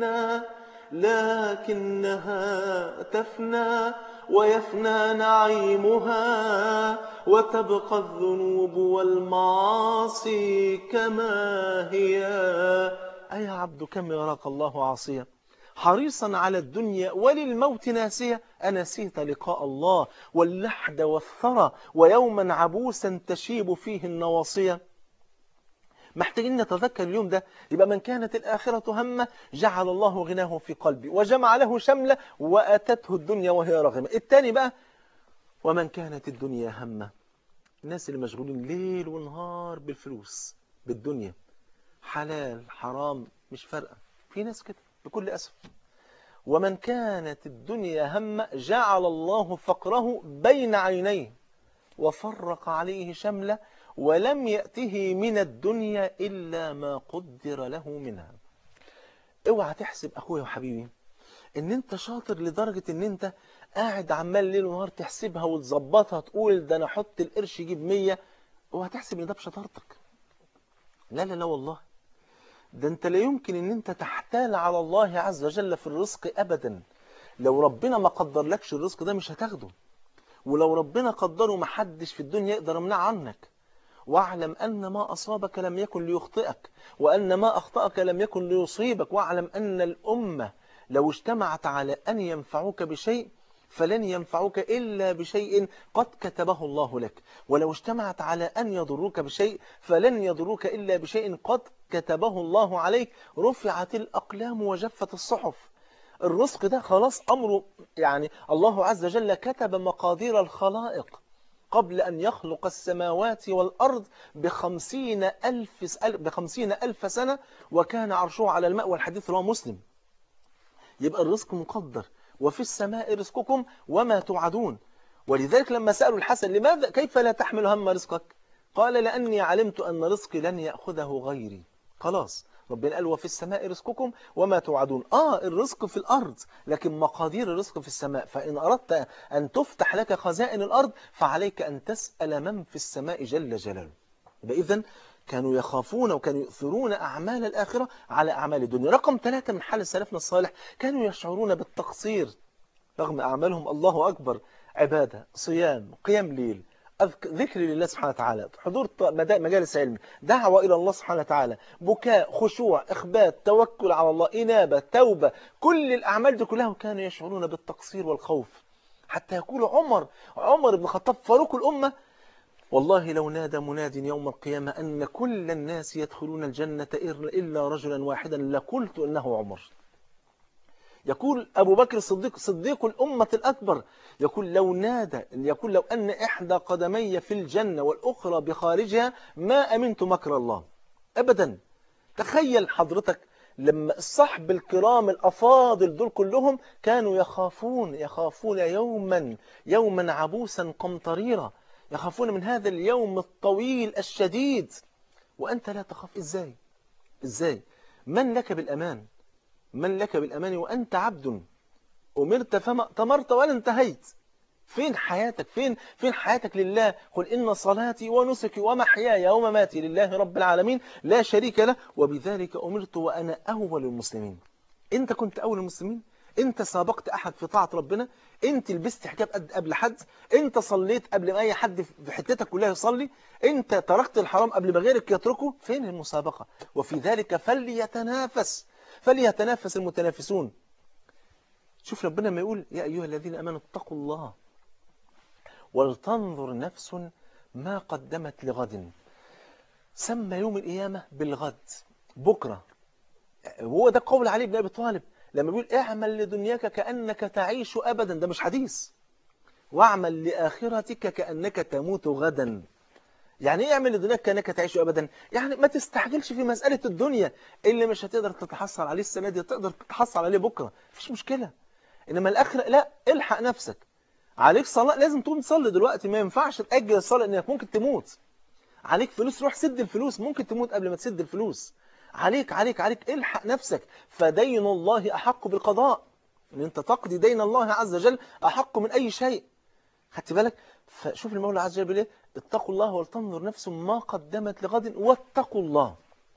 تفنى ويفنى نعيمها، وتبقى الذنوب والمعاصي كما هي. أيا عبد كم يراك الله عاصيا، حريصا على الدنيا وللموت ناسيا، أنسيت لقاء الله واللحد والثرى ويوما عبوسا تشيب فيه النواصية. محتاجين نتذكر اليوم ده. يبقى من كانت الآخرة همه جعل الله غناه في قلبي وجمع له شمله وأتته الدنيا وهي راغمة. الثاني بقى ومن كانت الدنيا همه، الناس اللي مشغولين ليل ونهار بالفلوس بالدنيا، حلال حرام مش فارقة، في ناس كده بكل أسف. ومن كانت الدنيا همه جعل الله فقره بين عينيه وفرق عليه شمله ولم يأته من الدنيا إلا ما قدر له منها. اوعى تحسب أخويا وحبيبي ان انت شاطر لدرجة ان انت قاعد عمال ليل ونهار تحسبها وتظبطها، تقول ده انا احط القرش يجيب 100. اوعى تحسب ان ده بشطارتك، لا لا لا والله، ده انت لا يمكن ان انت تحتال على الله عز وجل في الرزق ابدا. لو ربنا ما قدر لكش الرزق ده مش هتاخده، ولو ربنا قدره ما حدش في الدنيا يقدر يمنع عنك. واعلم أن ما أصابك لم يكن ليخطئك، وأن ما أخطأك لم يكن ليصيبك. واعلم أن الأمة لو اجتمعت على أن ينفعوك بشيء فلن ينفعوك إلا بشيء قد كتبه الله لك، ولو اجتمعت على أن يضروك بشيء فلن يضروك إلا بشيء قد كتبه الله عليك. رفعت الأقلام وجفت الصحف. الرزق ده خلاص أمره، يعني الله عز وجل كتب مقادير الخلائق قبل أن يخلق السماوات والأرض ب50,000 سنة، وكان عرشه على الماء، والحديث رواه مسلم. يبقى الرزق مقدر، وفي السماء رزقكم وما توعدون. ولذلك لما سألوا الحسن لماذا كيف لا تحمل هم رزقك، قال لأني علمت أن رزقي لن يأخذه غيري. خلاص ربنا قال وفي السماء رزقكم وما توعدون. الرزق في الأرض، لكن مقادير الرزق في السماء. فإن أردت أن تفتح لك خزائن الأرض فعليك أن تسأل من في السماء جل جلاله. إذن كانوا يخافون وكانوا يؤثرون أعمال الآخرة على أعمال الدنيا. رقم 3 من حال سلفنا الصالح، كانوا يشعرون بالتقصير رغم أعمالهم الله أكبر، عبادة، صيام، قيام ليل، ذكر لله سبحانه وتعالى، حضور مجالس علم، دعوة إلى الله سبحانه وتعالى، بكاء، خشوع، إخبات، توكل على الله، إنابة، توبة. كل الأعمال دي كلها كانوا يشعرون بالتقصير والخوف، حتى يقول عمر بن الخطاب فاروق الأمة والله لو نادى مناد يوم القيامة أن كل الناس يدخلون الجنة إلا رجلا واحدا لقلت إنه عمر. يقول أبو بكر الصديق صديق الأمة الأكبر يقول لو أن إحدى قدمي في الجنة والأخرى بخارجها ما أمنت مكر الله أبدا. تخيل حضرتك لما الصحب الكرام الأفاضل دول كلهم كانوا يخافون يوما عبوسا قمطريرا، يخافون من هذا اليوم الطويل الشديد، وأنت لا تخاف. إزاي؟ من لك بالأمان؟ من لك بالأمان وأنت عبد أمرت فما أتمرت ولا انتهيت؟ فين حياتك؟ فين حياتك لله؟ قل إن صلاتي ونسكي ومحياي ومماتي لله رب العالمين لا شريك له وبذلك أمرت وأنا أول المسلمين. أنت كنت أول المسلمين؟ أنت سابقت أحد في طاعة ربنا؟ أنت لبست حجاب قبل حد؟ أنت صليت قبل ما أي حد في حتتك كلها يصلي؟ أنت تركت الحرام قبل ما غيرك يتركه؟ فين المسابقة؟ وفي ذلك فليتنافس المتنافسون. شوف ربنا ما يقول يا أيها الذين أمنوا اتقوا الله ولتنظر نفس ما قدمت لغد. سمى يوم القيامة بالغد، بكرة. وهو ده قول علي بن أبي طالب لما بيقول اعمل لدنياك كأنك تعيش أبدا، ده مش حديث، واعمل لآخرتك كأنك تموت غدا. يعني ايه اعمل لدنياك كأنك تعيش أبدا؟ يعني ما تستعجلش في مسألة الدنيا، اللي مش هتقدر تتحصل عليه السنة دي تقدر تتحصل عليه بكرة، مفيش مشكلة. إنما الآخرة لا، الحق نفسك، عليك صلاة لازم تقوم تصلي دلوقتي، ما ينفعش تأجل الصلاة لأنك ممكن تموت. عليك فلوس، روح سد الفلوس، ممكن تموت قبل ما تسد الفلوس. عليك الحق نفسك، فدين الله أحق بالقضاء، إن أنت تقضي دين الله عز وجل أحق من أي شيء. خدت بالك؟ فشوف المولى عز وجل إيه؟ اتقوا الله ولتنظر نفس ما قدمت لغد واتقوا الله.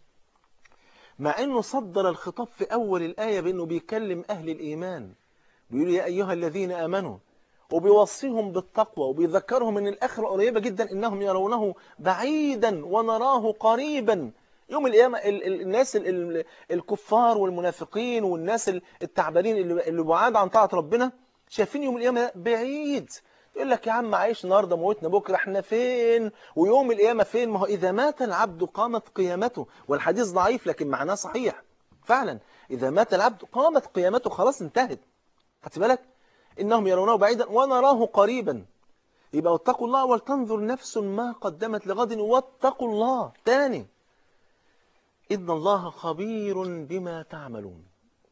مع أنه صدر الخطاب في أول الآية بأنه بيكلم أهل الإيمان، بيقول يا أيها الذين آمنوا، وبيوصيهم بالتقوى وبيذكرهم ان الآخرة قريبة جدا، إنهم يرونه بعيدا ونراه قريبا. يوم القيامة الناس الكفار والمنافقين والناس التعبانين اللي بعاد عن طاعة ربنا شايفين يوم القيامة بعيد. يقول لك يا عم عايش النهارده موتنا بكره، احنا فين؟ ويوم القيامة فين؟ ما هو إذا مات العبد قامت قيامته، والحديث ضعيف لكن معناه صحيح فعلا. إذا مات العبد قامت قيامته، خلاص انتهت. خدت بالك؟ إنهم يرونه بعيدا ونراه قريبا. يبقى واتقوا الله ولتنظر نفس ما قدمت لغد واتقوا الله. تاني، إن الله خبير بما تعملون.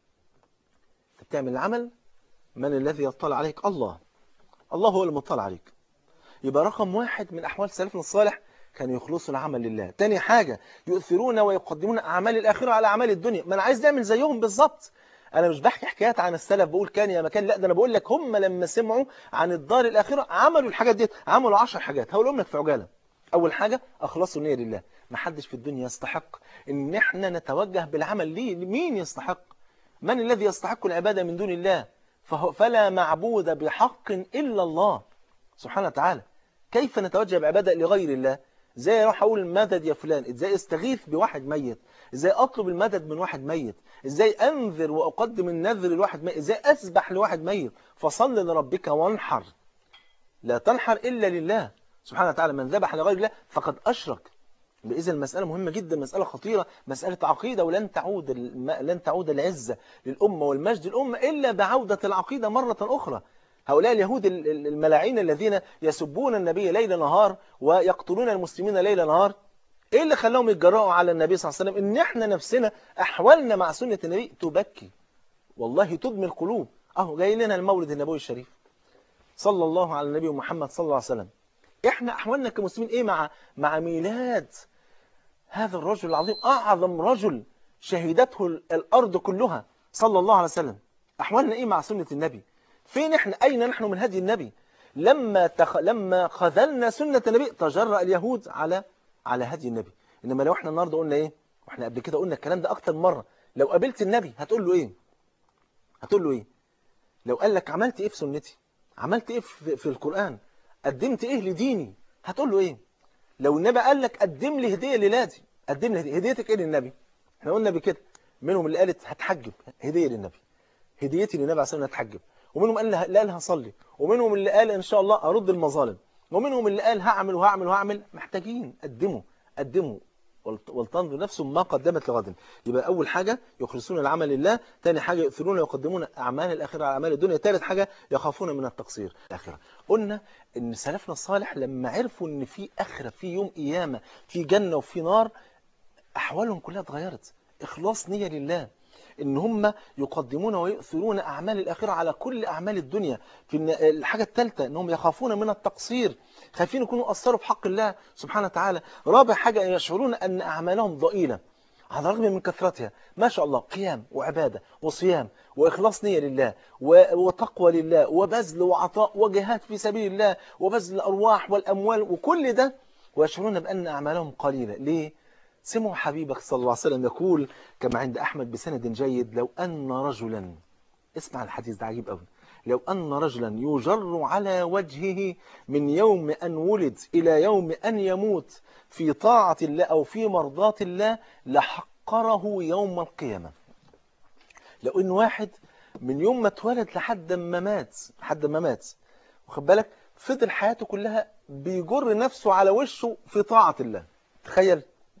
أنت بتعمل العمل، من الذي يطلع عليك؟ الله هو المطلع عليك. يبقى رقم واحد من أحوال سلفنا الصالح كانوا يخلصوا العمل لله. تاني حاجة، يؤثرون ويقدمون أعمال الآخرة على أعمال الدنيا. ما أنا عايز نعمل زيهم بالظبط. أنا مش بحكي حكايات عن السلف بقول كان يا مكان، لا، ده أنا بقول لك هم لما سمعوا عن الدار الآخرة عملوا الحاجات دي، عملوا 10 حاجات هقولهم لك في عجالة. أول حاجة، أخلصوا النية لله. ما حدش في الدنيا يستحق إن إحنا نتوجه بالعمل ليه. مين يستحق؟ من الذي يستحق العبادة من دون الله؟ فلا معبود بحق إلا الله سبحانه وتعالى. كيف نتوجه بعبادة لغير الله؟ ازاي اروح اقول المدد يا فلان؟ ازاي استغيث بواحد ميت؟ ازاي اطلب المدد من واحد ميت؟ ازاي انذر واقدم النذر لواحد ميت؟ ازاي اسبح لواحد ميت؟ فصل لربك وانحر، لا تنحر الا لله سبحانه وتعالى. من ذبح لغير الله فقد اشرك. إذا المسألة مهمة جدا، مسألة خطيرة، مسألة عقيدة، ولن تعود العزة للأمة والمجد للأمة إلا بعودة العقيدة مرة أخرى. هؤلاء اليهود الملاعين الذين يسبون النبي ليل نهار ويقتلون المسلمين ليل نهار، إيه اللي خلاهم يتجرأوا على النبي صلى الله عليه وسلم؟ إن إحنا نفسنا أحوالنا مع سنة النبي تبكي، والله تدمي القلوب. أهو جاي لنا المولد النبوي الشريف صلى الله على النبي محمد صلى الله عليه وسلم. إحنا أحوالنا كمسلمين إيه مع ميلاد هذا الرجل العظيم، أعظم رجل شهدته الأرض كلها صلى الله عليه وسلم؟ أحوالنا إيه مع سنة النبي؟ فين إحنا؟ أين نحن من هدي النبي؟ لما خذلنا سنة النبي تجرأ اليهود على هدي النبي. إنما لو إحنا النهاردة قلنا إيه؟ وإحنا قبل كده قلنا الكلام ده أكتر مرة، لو قابلت النبي هتقول له إيه؟ لو قال لك عملت إيه في سنتي؟ عملت إيه في القرآن؟ قدمت إيه لديني؟ هتقول له إيه؟ لو النبي قال لك قدم لي هدية للادي، قدم لي هديتك إيه للنبي؟ إحنا قلنا بكده، منهم اللي قالت هتحجب، هدية للنبي، هديتي للنبي عشان هتحجب، ومنهم اللي قال هصلي، ومنهم اللي قال إن شاء الله أرد المظالم، ومنهم اللي قال هعمل وهعمل. محتاجين قدموا ولتنظر نفس ما قدمت لغد. يبقى أول حاجة يخلصون العمل لله، ثاني حاجة يؤثرون ويقدمون أعمال الآخرة على أعمال الدنيا، ثالث حاجة يخافون من التقصير الآخرة. قلنا إن سلفنا الصالح لما عرفوا إن في آخرة، في يوم قيامة، في جنة وفي نار، أحوالهم كلها اتغيرت. إخلاص نية لله، إن هم يقدمون ويؤثرون أعمال الآخرة على كل أعمال الدنيا. في الحاجة الثالثة إنهم يخافون من التقصير، خايفين يكونوا قصروا في حق الله سبحانه وتعالى. رابع حاجة يشعرون أن أعمالهم ضئيلة على الرغم من كثرتها، ما شاء الله، قيام وعبادة وصيام وإخلاص نية لله وتقوى لله وبذل وعطاء وجهاد في سبيل الله وبذل الأرواح والأموال وكل ده، ويشعرون بأن أعمالهم قليلة. ليه؟ سمعوا حبيبك صلى الله عليه وسلم يقول كما عند أحمد بسند جيد: لو أن رجلا، اسمع الحديث ده عجيب قوي، لو أن رجلا يجر على وجهه من يوم أن ولد إلى يوم أن يموت في طاعة الله أو في مرضاة الله لحقره يوم القيامة. لو إن واحد من يوم ما اتولد لحد ما مات واخد بالك فضل حياته كلها بيجر نفسه على وشه في طاعة الله، تخيل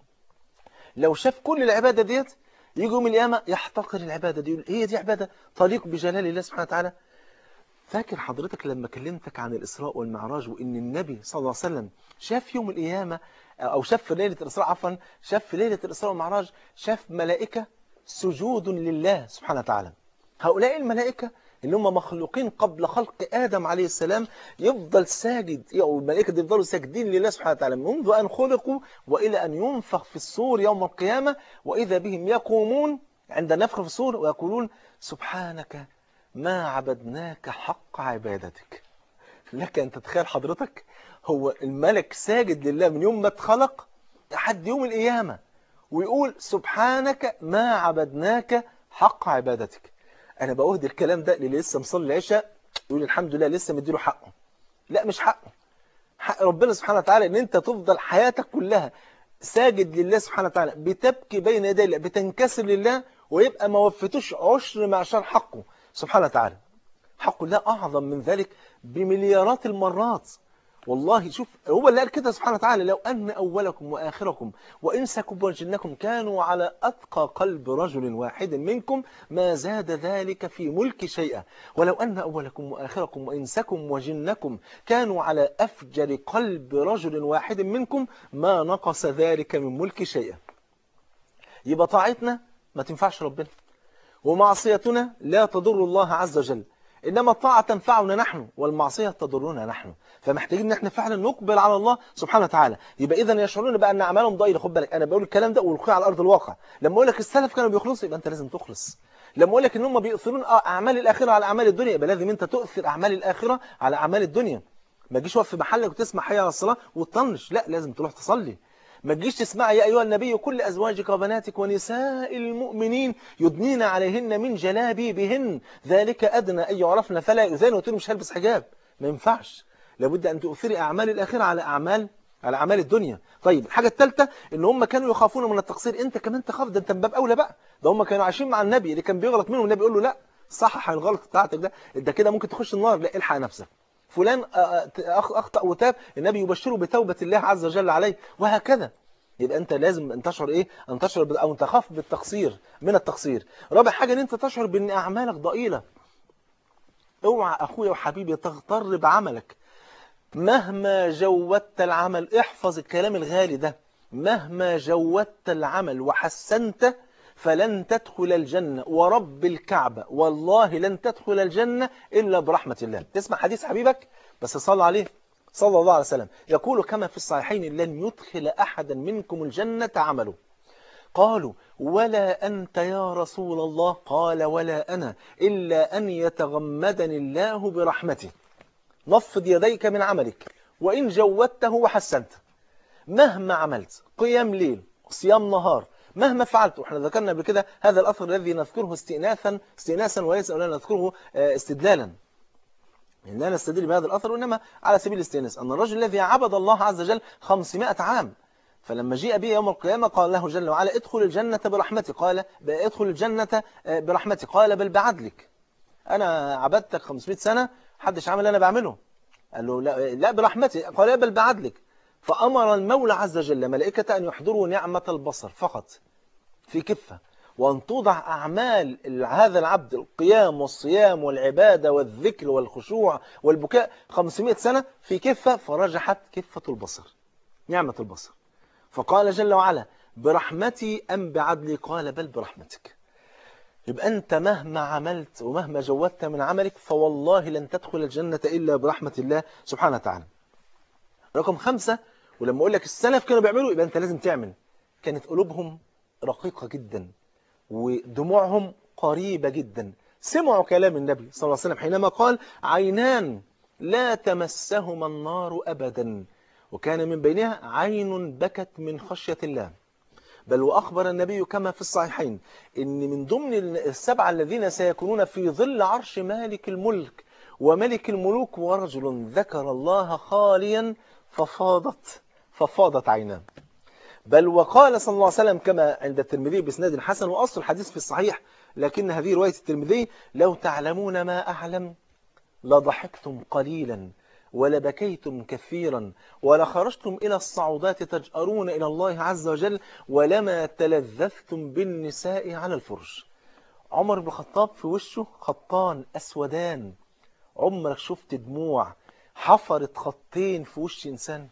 لو شاف كل العبادة ديت يجي يوم القيامة يحتقر العبادة دي، يقول هي دي عبادة تليق بجلال الله سبحانه وتعالى؟ فاكر حضرتك لما كلمتك عن الإسراء والمعراج وإن النبي صلى الله عليه وسلم شاف يوم القيامة أو شاف في ليلة الإسراء، عفوا شاف في ليلة الإسراء والمعراج شاف ملائكة سجود لله سبحانه وتعالى. هؤلاء الملائكة اللي هم مخلوقين قبل خلق آدم عليه السلام يفضل ساجد، أو الملائكة يفضلوا ساجدين لله سبحانه وتعالى منذ أن خلقوا وإلى أن ينفخ في الصور يوم القيامة، وإذا بهم يقومون عند النفخ في الصور ويقولون: سبحانك ما عبدناك حق عبادتك. لك أن تتخيل حضرتك هو الملك ساجد لله من يوم ما اتخلق لحد يوم القيامة ويقول: سبحانك ما عبدناك حق عبادتك. أنا بأهدي الكلام ده اللي لسه مصلي العشاء يقول الحمد لله لسه مديله حقه. لا، مش حقه، حق ربنا سبحانه وتعالى إن أنت تفضل حياتك كلها ساجد لله سبحانه وتعالى، بتبكي بين يدي الله، بتنكسر لله، ويبقى ما وفتوش عشر معشر حقه سبحانه وتعالى. حق الله أعظم من ذلك بمليارات المرات. والله شوف هو اللي قال كده سبحانه وتعالى: لو أن أولكم وآخركم وإنسكم وجنكم كانوا على أتقى قلب رجل واحد منكم ما زاد ذلك في ملك شيئا، ولو أن أولكم وآخركم وإنسكم وجنكم كانوا على أفجر قلب رجل واحد منكم ما نقص ذلك من ملك شيئا. يبقى طاعتنا ما تنفعش ربنا، ومعصيتنا لا تضر الله عز وجل، إنما الطاعة تنفعنا نحن والمعصية تضرنا نحن. فمحتاجين ان احنا فعلا نقبل على الله سبحانه وتعالى. يبقى اذا يشعرون بأن اعمالهم ضئيله. خد بالك انا بقول الكلام ده والقيه على ارض الواقع. لما اقول لك السلف كانوا بيخلصوا يبقى انت لازم تخلص. لما اقول لك ان هم بيؤثرون اعمال الاخره على اعمال الدنيا يبقى لازم انت تؤثر اعمال الاخره على اعمال الدنيا. ما تجيش واقف في محلك وتسمع حي على الصلاه وتطنش، لا لازم تروح تصلي. ما تجيش تسمع يا أيها النبي كل أزواجك وبناتك ونساء المؤمنين يدنين عليهن من جلابيبهن ذلك أدنى أن يعرفن فلا يؤذين، وتقول مش هلبس حجاب. ما ينفعش، لابد أن تؤثري أعمال الآخرة على أعمال الدنيا. طيب الحاجة الثالثة إن هم كانوا يخافون من التقصير. أنت كمان تخاف، ده أنت من باب أولى بقى. ده هم كانوا عايشين مع النبي اللي كان بيغلط منهم النبي يقول له لا صحح الغلط بتاعتك ده كده ممكن تخش النار، لا الحق نفسك. فلان أخطأ وتاب النبي يبشره بتوبة الله عز وجل عليه، وهكذا. يبقى انت لازم ان تشعر ايه؟ ان تشعر او ان تخاف بالتقصير من التقصير. رابع حاجه ان انت تشعر بان اعمالك ضئيله. اوعى اخويا وحبيبي تغتر بعملك. مهما جودت العمل، احفظ الكلام الغالي ده، مهما جودت العمل وحسنت فلن تدخل الجنة، ورب الكعبة والله لن تدخل الجنة إلا برحمة الله. تسمع حديث حبيبك بس صلى عليه صلى الله عليه وسلم يقول كما في الصحيحين: لن يدخل أحدا منكم الجنة عمله. قالوا: ولا أنت يا رسول الله؟ قال: ولا أنا إلا أن يتغمدني الله برحمته. نفض يديك من عملك وإن جودته وحسنته. مهما عملت، قيام ليل صيام نهار، مهما فعلت. واحنا ذكرنا قبل كده هذا الأثر الذي نذكره استئناسا وليس أننا نذكره استدلالا، إننا نستدل بهذا الأثر وإنما على سبيل الاستئناس. أن الرجل الذي عبد الله عز وجل 500 عام فلما جيء به يوم القيامة قال له جل وعلا: ادخل الجنة برحمتي. قال: ادخل الجنة برحمتي. قال: بل بعدلك، أنا عبدتك 500 سنة حدش عمل أنا بعمله. قال له: لا برحمتي. قال: بل بعدلك. فأمر المولى عز وجل ملائكة أن يحضروا نعمة البصر فقط في كفة، وأن توضع أعمال هذا العبد القيام والصيام والعبادة والذكر والخشوع والبكاء 500 سنة في كفة، فرجحت كفة البصر، نعمة البصر. فقال جل وعلا: برحمتي أم بعدلي؟ قال: بل برحمتك. يبقى أنت مهما عملت ومهما جودت من عملك فوالله لن تدخل الجنة إلا برحمة الله سبحانه وتعالى. رقم 5، ولما أقول لك السلف كانوا بيعملوا يبقى أنت لازم تعمل. كانت قلوبهم رقيقة جدا ودموعهم قريبة جدا. سمعوا كلام النبي صلى الله عليه وسلم حينما قال: عينان لا تمسهما النار أبدا، وكان من بينها عين بكت من خشية الله. بل وأخبر النبي كما في الصحيحين إن من ضمن السبعة الذين سيكونون في ظل عرش مالك الملك وملك الملوك ورجل ذكر الله خاليا ففاضت عيناه. بل وقال صلى الله عليه وسلم كما عند الترمذي بإسناد حسن، وأصل الحديث في الصحيح لكن هذه رواية الترمذي: لو تعلمون ما أعلم لضحكتم قليلا ولبكيتم كثيرا ولخرجتم إلى الصعودات تجأرون إلى الله عز وجل ولما تلذذتم بالنساء على الفرش. عمر بن الخطاب في وشه خطان أسودان. عمرك شفت دموع حفرت خطين في وش إنسان؟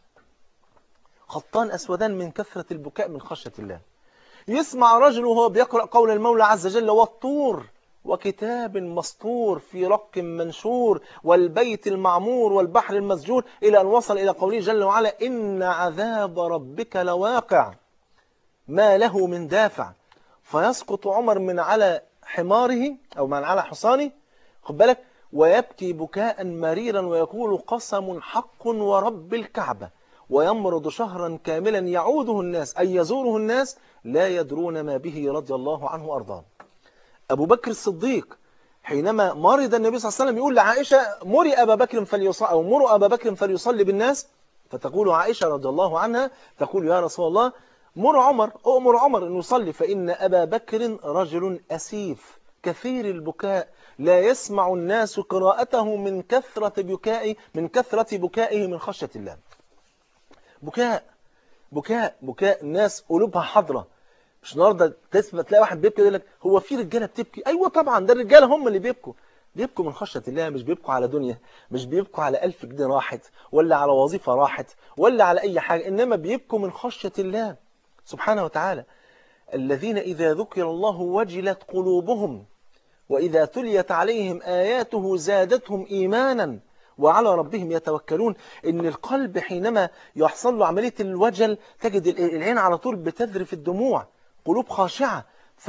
خطان أسودان من كثرة البكاء من خشية الله. يسمع رجل وهو بيقرأ قول المولى عز وجل: والطور وكتاب مسطور في رق منشور والبيت المعمور والبحر المسجور، إلى أن وصل إلى قوله جل وعلا: إن عذاب ربك لواقع ما له من دافع. فيسقط عمر من على حماره أو من على حصانه، خد بالك، ويبكي بكاء مريرا ويقول: قسم حق ورب الكعبة. ويمرض شهرا كاملا يعوده الناس أي يزوره الناس لا يدرون ما به رضي الله عنه وأرضاه. أبو بكر الصديق حينما مرض النبي صلى الله عليه وسلم يقول لعائشة: مري أبا بكر فليصلي، أو مروا أبا بكر فليصلي بالناس. فتقول عائشة رضي الله عنها تقول: يا رسول الله أؤمر عمر أن يصلي، فإن أبا بكر رجل أسيف كثير البكاء لا يسمع الناس قراءته من كثرة بكائه من خشية الله. بكاء الناس قلوبها حضرة. مش النهارده تلاقي واحد بيبكي يقول لك: هو في رجاله بتبكي؟ ايوه طبعا، ده الرجاله هم اللي بيبكوا من خشيه الله، مش بيبكوا على دنيا، مش بيبكوا على 1000 جنيه راحت ولا على وظيفه راحت ولا على اي حاجه، انما بيبكوا من خشيه الله سبحانه وتعالى. الذين اذا ذكر الله وجلت قلوبهم واذا تليت عليهم اياته زادتهم ايمانا وعلى ربهم يتوكلون. ان القلب حينما يحصل له عمليه الوجل تجد العين على طول بتذرف الدموع، قلوب خاشعة،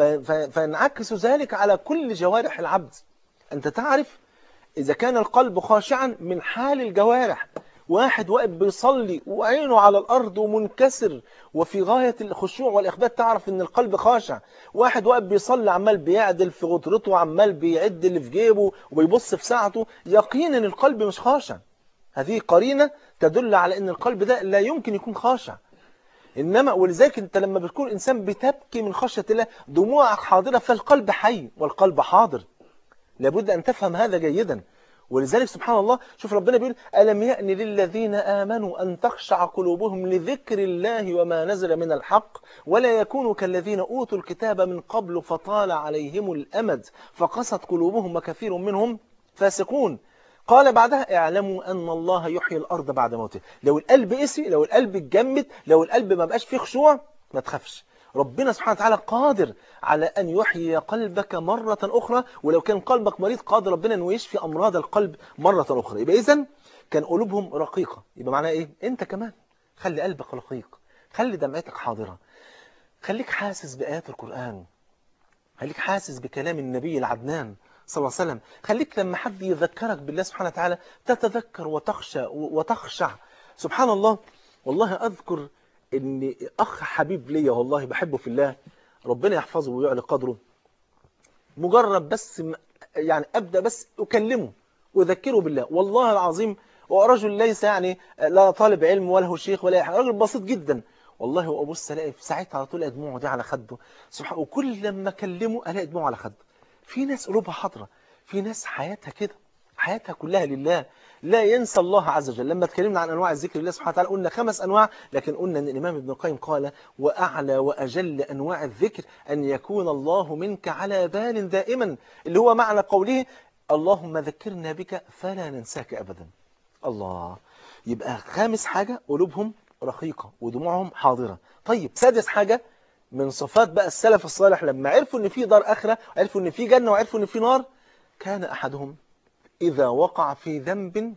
فينعكس ذلك على كل جوارح العبد. أنت تعرف إذا كان القلب خاشعا من حال الجوارح. واحد واقف بيصلي وعينه على الأرض ومنكسر وفي غاية الخشوع والإخبات، تعرف إن القلب خاشع. واحد واقف بيصلي عمال بيعدل في غطرته وعمال بيعد اللي في جيبه وبيبص في ساعته، يقينا القلب مش خاشع. هذه قرينة تدل على إن القلب ده لا يمكن يكون خاشع. إنما ولذلك أنت لما بتكون إنسان بتبكي من خشية الله دموعك حاضرة، فالقلب حي والقلب حاضر. لابد أن تفهم هذا جيدا. ولذلك سبحان الله شوف ربنا بيقول: ألم يأن للذين آمنوا أن تخشع قلوبهم لذكر الله وما نزل من الحق ولا يكونوا كالذين أوتوا الكتاب من قبل فطال عليهم الأمد فقست قلوبهم وكثير منهم فاسقون. قال بعدها: اعلموا أن الله يحيي الأرض بعد موتها. لو القلب قسي، لو القلب اتجمد، لو القلب ما بقاش فيه خشوع، ما تخافش، ربنا سبحانه وتعالى قادر على أن يحيي قلبك مرة أخرى. ولو كان قلبك مريض قادر ربنا أنه يشفي أمراض القلب مرة أخرى. يبقى إذن كان قلوبهم رقيقة. يبقى معناه إيه؟ أنت كمان خلي قلبك رقيق، خلي دمعتك حاضرة، خليك حاسس بآيات القرآن، خليك حاسس بكلام النبي العدنان صلى الله عليه وسلم، خليك لما حد يذكرك بالله سبحانه وتعالى تتذكر وتخشع. سبحان الله. والله أذكر إن أخ حبيب لي والله بحبه في الله، ربنا يحفظه ويعلي قدره، مجرد بس يعني أبدأ بس أكلمه وأذكره بالله، والله العظيم ورجل ليس يعني لا طالب علم ولا هو شيخ ولا حاجة، رجل بسيط جدا والله. وأبص ألاقي في ساعتها على طول دموعه دي على خده سبحان، وكل لما أكلمه ألاقي دموعه على خده. في ناس قلوبها حاضرة، في ناس حياتها كده، حياتها كلها لله، لا ينسى الله عز وجل. لما اتكلمنا عن أنواع الذكر لله سبحانه وتعالى قلنا 5 أنواع، لكن قلنا أن الإمام ابن القيم قال: وأعلى وأجل أنواع الذكر أن يكون الله منك على بال دائما، اللي هو معنى قوله: اللهم ذكرنا بك فلا ننساك أبدا. الله. يبقى 5 حاجة قلوبهم رقيقة ودموعهم حاضرة. طيب 6 حاجة من صفات بقى السلف الصالح لما عرفوا ان في دار اخره، عرفوا ان في جنه، وعرفوا ان في نار، كان احدهم اذا وقع في ذنب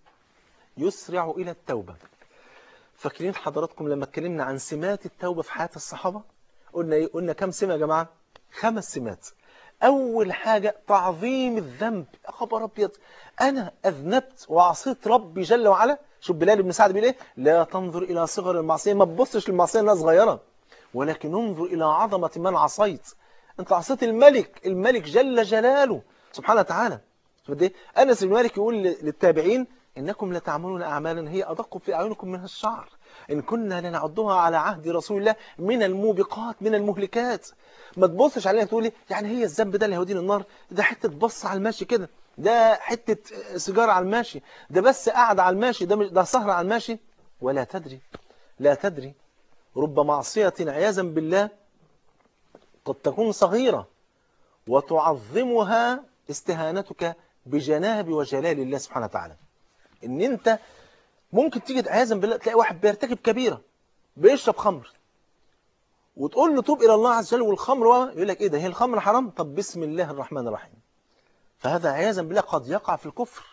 يسرع الى التوبه. فاكرين حضراتكم لما اتكلمنا عن سمات التوبه في حياه الصحابه؟ قلنا ايه؟ قلنا كم سمه يا جماعه؟ 5 سمات. اول حاجه تعظيم الذنب. يا خبر ابيض، انا اذنبت وعصيت ربي جل وعلا. شوف بلال بن سعد بيقول ايه؟ لا تنظر الى صغر المعصيه، ما تبصش للمعصيه انها صغيره، ولكن انظر إلى عظمة من عصيت. أنت عصيت الملك جل جلاله سبحانه وتعالى. أنس بن مالك يقول للتابعين: إنكم لتعملون أعمالا هي أدق في أعينكم منها الشعر، إن كنا لنعدها على عهد رسول الله من الموبقات، من المهلكات. ما تبصش عليها تقول لي يعني هي الذنب ده اللي هيوديني النار؟ ده حتة بص على الماشي كده، ده حتة سيجارة على الماشي، ده بس قاعد على الماشي، ده سهر على الماشي. ولا تدري، لا تدري، رب معصية عياذا بالله قد تكون صغيرة وتعظمها استهانتك بجناب وجلال الله سبحانه وتعالى. ان انت ممكن تيجي عياذا بالله تلاقي واحد بيرتكب كبيرة، بيشرب خمر، وتقول له توب الى الله عز وجل، والخمر يقول لك ايه ده، هي الخمر حرام؟ طب بسم الله الرحمن الرحيم. فهذا عياذا بالله قد يقع في الكفر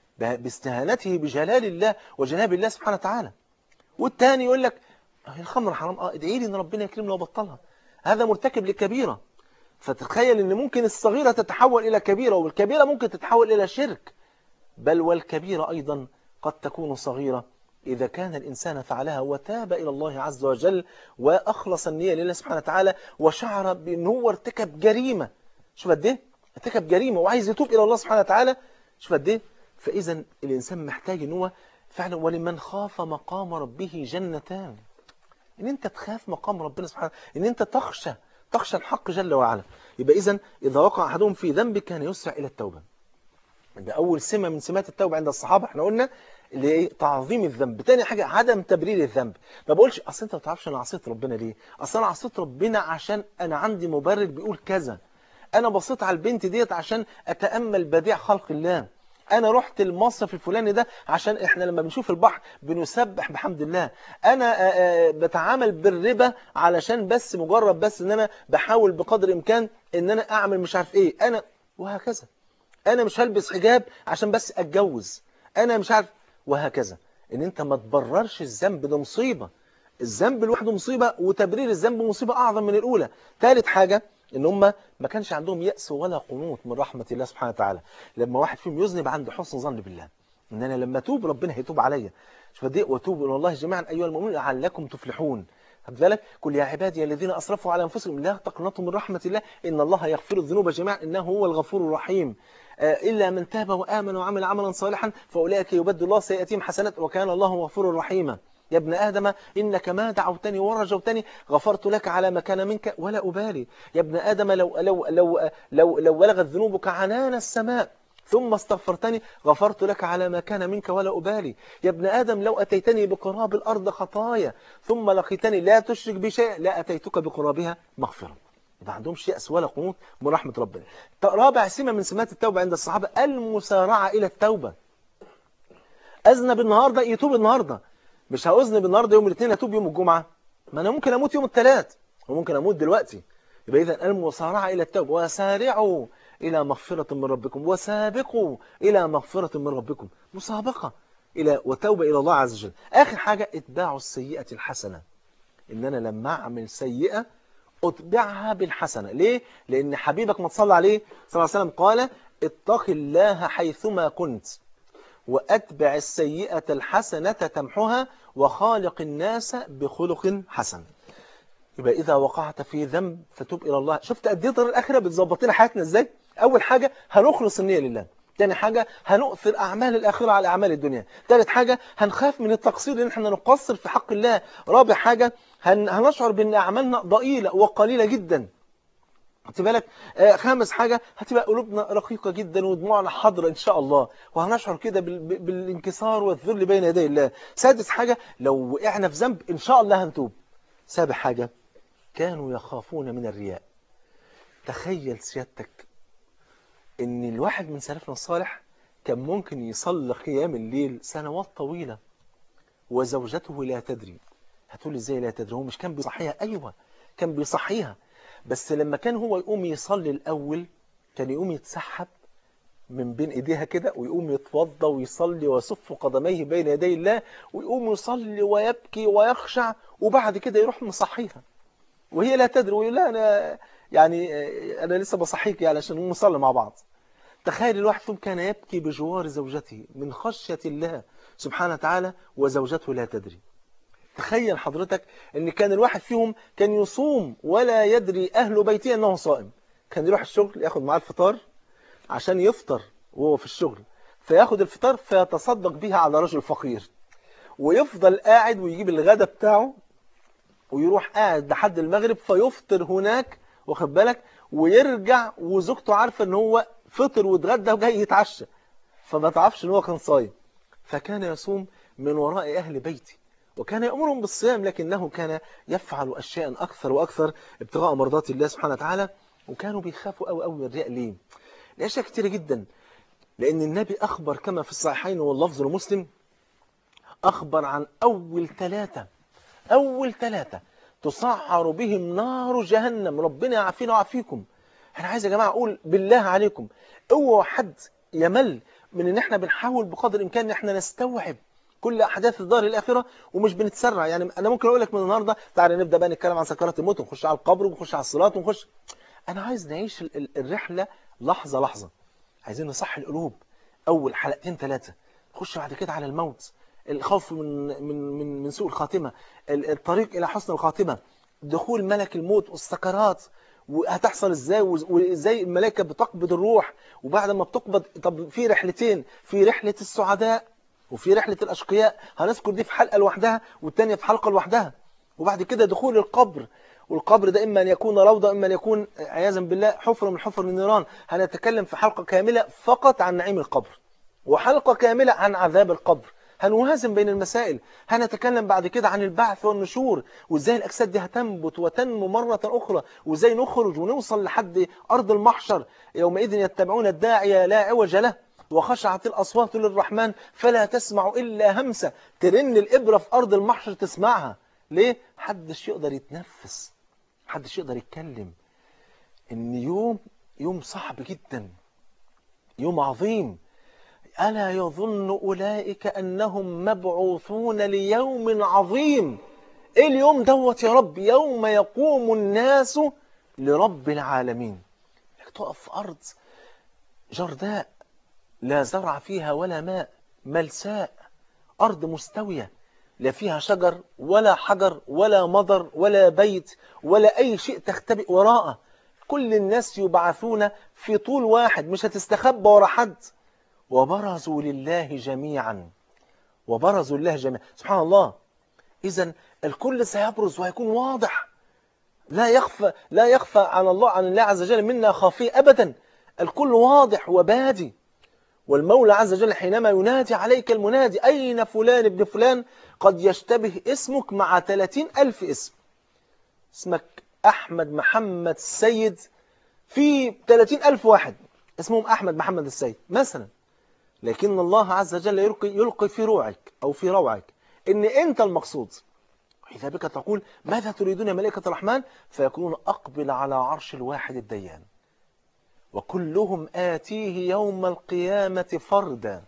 باستهانته بجلال الله وجناب الله سبحانه وتعالى. والتاني يقول لك هي الخمر حرام، ادعي لي ان ربنا يكرمنا وبطلها. هذا مرتكب للكبيرة. فتخيل ان ممكن الصغيرة تتحول الى كبيرة، والكبيرة ممكن تتحول الى شرك، بل والكبيرة ايضا قد تكون صغيرة اذا كان الانسان فعلها وتاب الى الله عز وجل واخلص النية لله سبحانه وتعالى، وشعر بان هو ارتكب جريمة. شوف قد ايه ارتكب جريمة وعايز يتوب الى الله سبحانه وتعالى. شوف قد ايه. فاذا الانسان محتاج ان هو فعلا، ولمن خاف مقام ربه جنتان، ان انت تخاف مقام ربنا سبحانه، ان انت تخشى الحق جل وعلا. يبقى اذا وقع احدهم في ذنب كان يسرع الى التوبه. ده اول سمه من سمات التوبه عند الصحابه، احنا قلنا اللي ايه؟ تعظيم الذنب. تاني حاجه عدم تبرير الذنب. ما بقولش اصل انت ما تعرفش انا عصيت ربنا ليه، اصل انا عصيت ربنا عشان انا عندي مبرر بيقول كذا، انا بصيت على البنت ديت عشان اتامل بديع خلق الله، انا رحت المصرف الفلاني ده عشان احنا لما بنشوف البحر بنسبح بحمد الله، انا بتعامل بالربا علشان بس مجرد بس ان انا بحاول بقدر الامكان ان انا اعمل مش عارف ايه، انا وهكذا، انا مش هلبس حجاب عشان بس اتجوز، انا مش عارف، وهكذا. ان انت ما تبررش الذنب، ده مصيبة. الذنب لوحده مصيبة، وتبرير الذنب مصيبة اعظم من الاولى. ثالث حاجة ان هم ما كانش عندهم يأس ولا قنوط من رحمة الله سبحانه وتعالى. لما واحد فيهم يذنب عنده حسن ظن بالله ان انا لما اتوب ربنا هيتوب عليا. شوف دي، وتوبوا الى الله جميعا ايها المؤمنون لعلكم تفلحون. خد بالك، قل يا عبادي الذين اسرفوا على انفسهم لا تقنطوا من رحمة الله ان الله يغفر الذنوب جميعا انه هو الغفور الرحيم. إلا من تاب وآمن وعمل عملا صالحا فأولئك يبدل الله سيئاتهم حسنات وكان الله غفورا رحيما. يا ابن آدم إنك ما دعوتني ورجوتني غفرت لك على ما كان منك ولا أبالي. يا ابن آدم لو بلغت ذنوبك عنان السماء ثم استغفرتني غفرت لك على ما كان منك ولا أبالي. يا ابن آدم لو أتيتني بقراب الأرض خطايا ثم لقيتني لا تشرك بي شيئا لا أتيتك بقرابها مغفرة. ما عندهمش يأس ولا قنوط من رحمة ربنا. رابع سمة من سمات التوبة عند الصحابة المسارعة إلى التوبة. أذنب النهاردة يتوب النهاردة، مش هأذنب النهاردة يوم الاثنين أتوب يوم الجمعة، ما أنا ممكن أموت يوم الثلاث وممكن أموت دلوقتي. يبقى إذن المسارعة إلى التوبة. وسارعوا إلى مغفرة من ربكم وسابقوا إلى مغفرة من ربكم. مسابقة إلى وتوبة إلى الله عز وجل. آخر حاجة اتباع السيئة الحسنة، إن أنا لما أعمل سيئة أتبعها بالحسنة. ليه؟ لأن حبيبك ما تصلى عليه صلى الله عليه وسلم قال اتق الله حيثما كنت وأتبع السيئة الحسنة تمحها وخالق الناس بخلق حسن. يبقى إذا وقعت في ذنب فتوب إلى الله. شفت قد ايه الآخرة بتظبط لنا حياتنا إزاي؟ أول حاجة هنخلص النية لله. ثاني حاجة هنؤثر أعمال الآخرة على أعمال الدنيا. ثالث حاجة هنخاف من التقصير لأن احنا نقصر في حق الله. رابع حاجة هنشعر بأن أعمالنا ضئيلة وقليلة جدا. خدت بالك؟ خامس حاجة هتبقى قلوبنا رقيقة جدا ودموعنا حاضرة إن شاء الله، وهنشعر كده بالانكسار والذل بين يدي الله. سادس حاجة لو وقعنا في ذنب إن شاء الله هنتوب. سابع حاجة كانوا يخافون من الرياء. تخيل سيادتك إن الواحد من سلفنا الصالح كان ممكن يصلي قيام الليل سنوات طويلة وزوجته لا تدري. هتقول ازاي لا تدري؟ هو مش كان بيصحيها؟ أيوة كان بيصحيها. بس لما كان هو يقوم يصلي الأول كان يقوم يتسحب من بين ايديها كده ويقوم يتوضى ويصلي ويصف قدميه بين يدي الله ويقوم يصلي ويبكي ويخشع، وبعد كده يروح مصحيها وهي لا تدري، ويقول لا انا يعني انا لسه بصحيك يعني عشان نقوم نصلي مع بعض. تخيل الواحد فيهم كان يبكي بجوار زوجته من خشية الله سبحانه وتعالى وزوجته لا تدري. تخيل حضرتك ان كان الواحد فيهم كان يصوم ولا يدري اهل بيته انه صائم. كان يروح الشغل ياخد معاه الفطار عشان يفطر وهو في الشغل، فياخد الفطار فيتصدق بيها على رجل فقير، ويفضل قاعد ويجيب الغداء بتاعه ويروح قاعد لحد المغرب فيفطر هناك، واخد بالك، ويرجع وزوجته عارفه ان هو فطر واتغدى وجاي يتعشى، فما تعرفش ان هو كان صايم. فكان يصوم من وراء اهل بيته وكان يأمرهم بالصيام، لكنه كان يفعل اشياء اكثر واكثر ابتغاء مرضات الله سبحانه وتعالى. وكانوا بيخافوا قوي قوي من الرياء. ليه؟ لأشياء كتيرة جدا. لأن النبي أخبر كما في الصحيحين واللفظ لمسلم، أخبر عن أول ثلاثة تسعر بهم نار جهنم. ربنا يعافينا ويعافيكم. أنا عايز يا جماعة أقول بالله عليكم اوعوا حد يمل من إن إحنا بنحاول بقدر الإمكان إن إحنا نستوعب كل أحداث الدار الآخرة ومش بنتسرع. يعني أنا ممكن أقول لك من النهاردة تعالى نبدأ بقى نتكلم عن سكرات الموت ونخش على القبر ونخش على الصراط ونخش. أنا عايز نعيش الرحلة لحظة لحظة. عايزين نصحي القلوب أول حلقتين ثلاثة، نخش بعد كده على الموت، الخوف من سوء الخاتمة، الطريق إلى حسن الخاتمة، دخول ملك الموت والسكرات وهتحصل إزاي، وإزاي الملائكة بتقبض الروح، وبعد ما بتقبض طب في رحلتين، في رحلة السعداء وفي رحلة الأشقياء، هنذكر دي في حلقة لوحدها والتانية في حلقة لوحدها. وبعد كده دخول القبر، والقبر ده إما أن يكون روضة إما أن يكون عياذا بالله حفرة من حفر النيران. هنتكلم في حلقة كاملة فقط عن نعيم القبر، وحلقة كاملة عن عذاب القبر. هنوازن بين المسائل. هنتكلم بعد كده عن البعث والنشور، وإزاي الأجساد دي هتنبت وتنمو مرة أخرى، وإزاي نخرج ونوصل لحد أرض المحشر. يومئذ يتبعون الداعي لا عوج له وخشعت الأصوات للرحمن فلا تسمع إلا همسة. ترن الإبرة في أرض المحشر تسمعها. ليه؟ محدش يقدر يتنفس، محدش يقدر يتكلم. إن يوم صعب جدا، يوم عظيم. ألا يظن أولئك أنهم مبعوثون ليوم عظيم. إيه اليوم دوت يا رب؟ يوم يقوم الناس لرب العالمين. تقف في أرض جرداء لا زرع فيها ولا ماء، ملساء، أرض مستوية لا فيها شجر ولا حجر ولا مضر ولا بيت ولا أي شيء تختبئ وراءه. كل الناس يبعثون في طول واحد، مش هتستخبى ورا حد. وبرزوا لله جميعا، وبرزوا لله جميعا. سبحان الله. إذن الكل سيبرز وهيكون واضح، لا يخفى عن الله عز وجل منا خافية أبدا. الكل واضح وبادي. والمولى عز وجل حينما ينادي عليك المنادي أين فلان ابن فلان، قد يشتبه اسمك مع 30,000 اسم. اسمك أحمد محمد السيد، في 30,000 واحد اسمهم أحمد محمد السيد مثلا، لكن الله عز وجل يلقي في روعك أو في روعك إن أنت المقصود. وإذا بك تقول ماذا تريدون يا ملائكة الرحمن؟ فيكونون أقبل على عرش الواحد الديان وكلهم آتيه يوم القيامة فردا.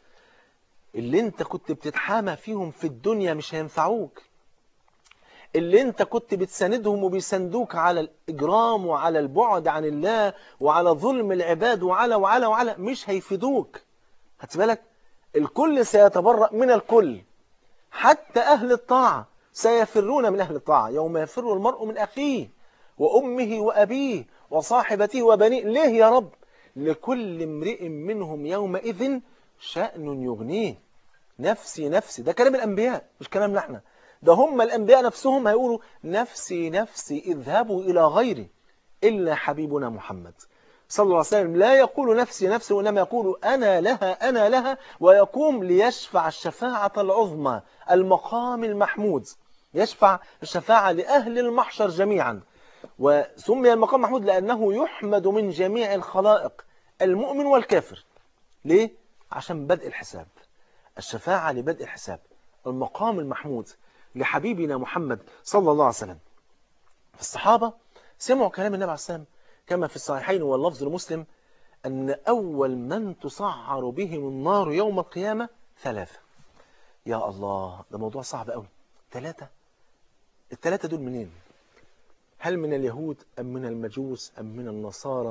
اللي انت كنت بتتحامى فيهم في الدنيا مش هينفعوك، اللي انت كنت بتساندهم وبيساندوك على الإجرام وعلى البعد عن الله وعلى ظلم العباد وعلى مش هيفيدوك. هات بالك، الكل سيتبرأ من الكل، حتى أهل الطاعة سيفرون من أهل الطاعة. يوم يفر المرء من أخيه وأمه وأبيه وصاحبته وبنيه. ليه يا رب؟ لكل امرئ منهم يومئذ شأن يغنيه. نفسي نفسي، ده كلام الأنبياء مش كلامنا احنا. ده هم الأنبياء نفسهم هيقولوا نفسي نفسي اذهبوا إلى غيري إلا حبيبنا محمد صلى الله عليه وسلم. لا يقول نفسي نفسي وإنما يقول أنا لها أنا لها، ويقوم ليشفع الشفاعة العظمى، المقام المحمود. يشفع الشفاعة لأهل المحشر جميعا. وسمي المقام محمود لأنه يحمد من جميع الخلائق، المؤمن والكافر. ليه؟ عشان بدء الحساب. الشفاعة لبدء الحساب، المقام المحمود لحبيبنا محمد صلى الله عليه وسلم. الصحابة سمعوا كلام النبي عليه السلام كما في الصحيحين واللفظ لمسلم أن أول من تسعر بهم النار يوم القيامة 3. يا الله، ده موضوع صعب قوي. 3؟ ال3 دول منين؟ هل من اليهود أم من المجوس أم من النصارى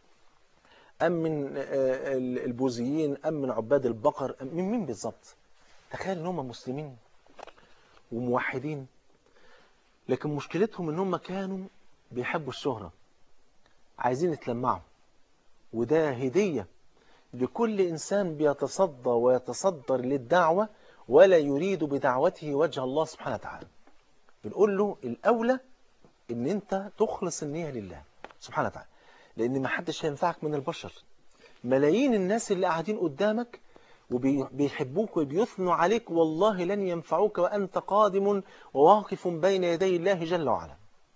أم من البوذيين أم من عباد البقر أم من مين بالظبط؟ تخيل ان هم مسلمين وموحدين، لكن مشكلتهم ان هم كانوا بيحبوا الشهرة، عايزين يتلمعوا. وده هدية لكل إنسان بيتصدى ويتصدر للدعوة ولا يريد بدعوته وجه الله سبحانه وتعالى. بنقول له الأولى ان انت تخلص النية لله سبحانه وتعالى، لان ما حدش هينفعك من البشر. ملايين الناس اللي قاعدين قدامك وبيحبوك وبيثنوا عليك والله لن ينفعوك وأنت قادم وواقف بين يدي الله جل وعلا.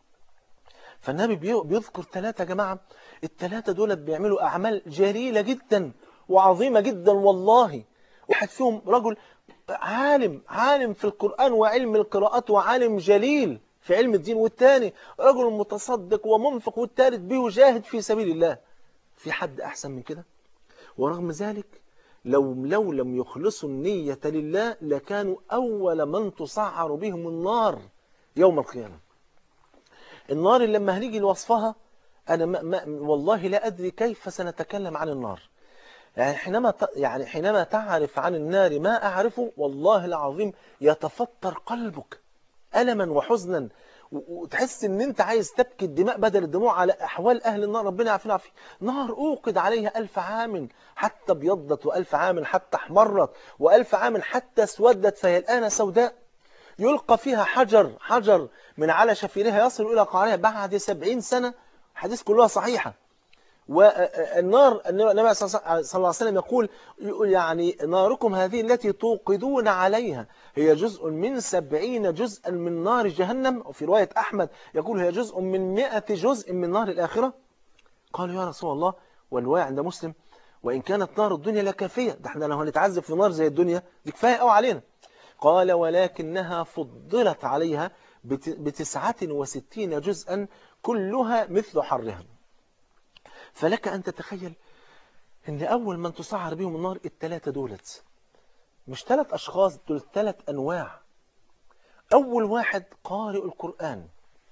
فالنبي بيذكر 3 يا جماعة. ال3 دول بيعملوا أعمال جليلة جدا وعظيمة جدا والله. واحد فيهم رجل عالم في القرآن وعلم القراءات وعالم جليل في علم الدين، والثاني رجل متصدق ومنفق، والثالث بيجاهد في سبيل الله. في حد أحسن من كده؟ ورغم ذلك لو لم يخلصوا النية لله لكانوا أول من تسعر بهم النار يوم القيامة. النار اللي لما هنيجي لوصفها أنا والله لا أدري كيف سنتكلم عن النار. يعني حينما تعرف عن النار ما أعرفه والله العظيم يتفطر قلبك ألما وحزنا، وتحس ان انت عايز تبكي الدماء بدل الدموع على احوال اهل النار. ربنا يعافينا ويعافيك. نار اوقد عليها 1000 عام حتى ابيضت، و1000 عام حتى احمرت، و1000 عام حتى اسودت فهي الان سوداء. يلقى فيها حجر من على شفيرها يصل الى قعرها بعد 70 سنة. حديث كلها صحيحة. والنار النبي صلى الله عليه وسلم يقول يعني ناركم هذه التي توقدون عليها هي جزء من 70 جزءا من نار جهنم. وفي رواية أحمد يقول هي جزء من 100 جزء من نار الآخرة. قالوا يا رسول الله، والرواية عند مسلم وإن كانت نار الدنيا لكافية، ده احنا لو هنتعذب في نار زي الدنيا دي كفاية قوي علينا. قال ولكنها فضلت عليها ب69 جزءا كلها مثل حرها. فلك أن تتخيل ان اول من تسعر بهم النار ال3 دولت مش 3 اشخاص، دول 3 انواع. اول واحد قارئ القرآن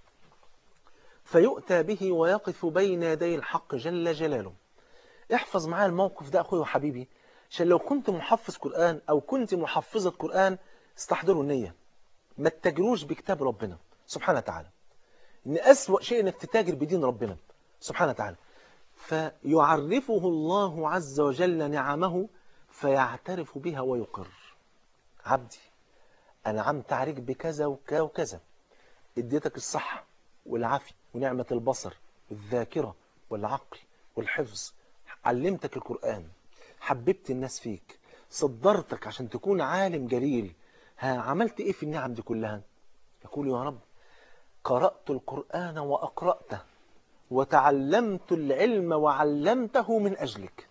فيؤتى به ويقف بين يدي الحق جل جلاله. احفظ معايا الموقف ده اخوي وحبيبي، عشان لو كنت محفظ قرآن او كنت محفظة قرآن استحضروا النية، ما تتاجروش بكتاب ربنا سبحانه وتعالى. ان اسوأ شيء انك تتاجر بدين ربنا سبحانه وتعالى. فيعرفه الله عز وجل نعمه فيعترف بها ويقر. عبدي أنعمت عليك بكذا وكذا وكذا، اديتك الصحة والعافية ونعمة البصر والذاكرة والعقل والحفظ، علمتك القرآن، حببت الناس فيك، صدرتك عشان تكون عالم جليل. عملت ايه في النعم دي كلها؟ يقول يا رب قرأت القرآن وأقرأته وتعلمت العلم وعلمته من أجلك.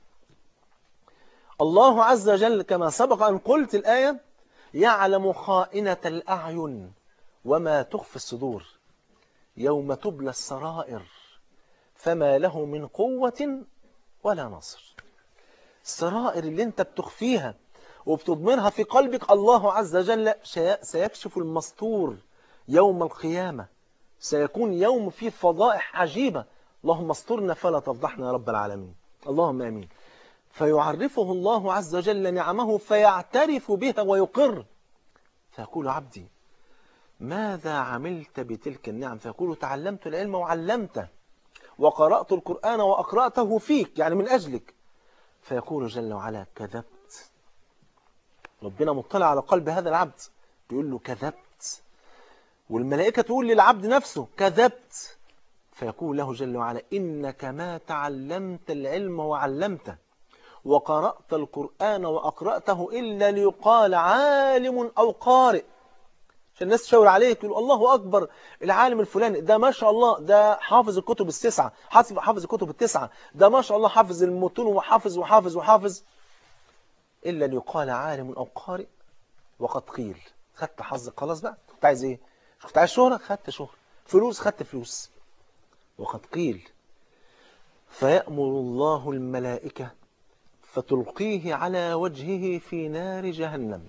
الله عز وجل كما سبق أن قلت الآية يعلم خائنة الأعين وما تخفي الصدور يوم تبلى السرائر فما له من قوة ولا نصر. السرائر اللي انت بتخفيها وبتضمرها في قلبك الله عز وجل سيكشف المستور يوم القيامة. سيكون يوم فيه فضائح عجيبة. اللهم استرنا فلا تفضحنا يا رب العالمين. اللهم آمين. فيعرفه الله عز وجل نعمه فيعترف بها ويقر. فيقول عبدي ماذا عملت بتلك النعم؟ فيقول تعلمت العلم وعلمته وقرأت القرآن وأقرأته فيك يعني من أجلك. فيقول جل وعلا كذبت. ربنا مطلع على قلب هذا العبد بيقول له كذبت، والملائكة تقول للعبد نفسه كذبت. فيقول له جل وعلا إنك ما تعلمت العلم وعلمته وقرأت القرآن وأقرأته إلا ليقال عالم أو قارئ، عشان الناس تشاور عليك يقول الله أكبر العالم الفلاني ده ما شاء الله ده حافظ الكتب التسعة، حافظ الكتب التسعة، ده ما شاء الله حافظ المتون وحافظ وحافظ وحافظ، إلا ليقال عالم أو قارئ. وقد قيل خدت حظك خلاص بقى، كنت عايز إيه؟ كنت عايز شهرة؟ خدت شهرة. فلوس خدت فلوس. وقد قيل فيأمر الله الملائكة فتلقيه على وجهه في نار جهنم.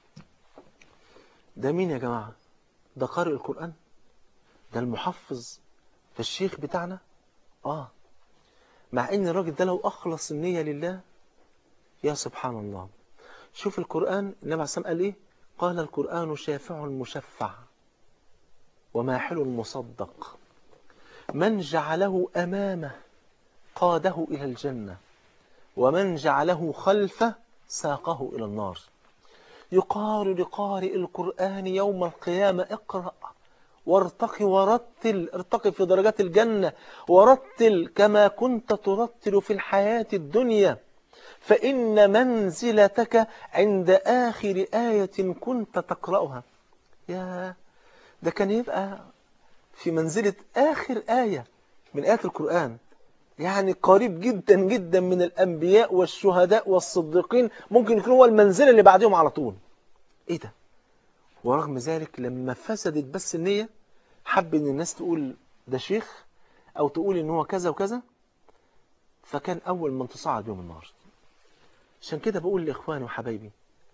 ده مين يا جماعة؟ ده قارئ القرآن؟ ده المحفظ؟ ده الشيخ بتاعنا؟ مع ان الراجل ده لو اخلص النية لله، يا سبحان الله. شوف القرآن، النبي عليه الصلاة والسلام قال ايه؟ قال القرآن شافع مشفع وماحل مصدق، من جعله أمامه قاده إلى الجنة، ومن جعله خلفه ساقه إلى النار. يقال لقارئ القرآن يوم القيامة اقرأ وارتقي ورتل، ارتقي في درجات الجنة، ورتل كما كنت ترتل في الحياة الدنيا، فإن منزلتك عند آخر آية كنت تقرأها. يا ده كان يبقى في منزلة آخر آية من آيات القرآن، يعني قريب جدا جدا من الأنبياء والشهداء والصديقين، ممكن يكون هو المنزلة اللي بعدهم على طول. إيه ده؟ ورغم ذلك لما فسدت بس النية، حب إن الناس تقول ده شيخ أو تقول إن هو كذا وكذا، فكان أول من تصعد بهم النار. عشان كده بقول لإخواني وحبايبي،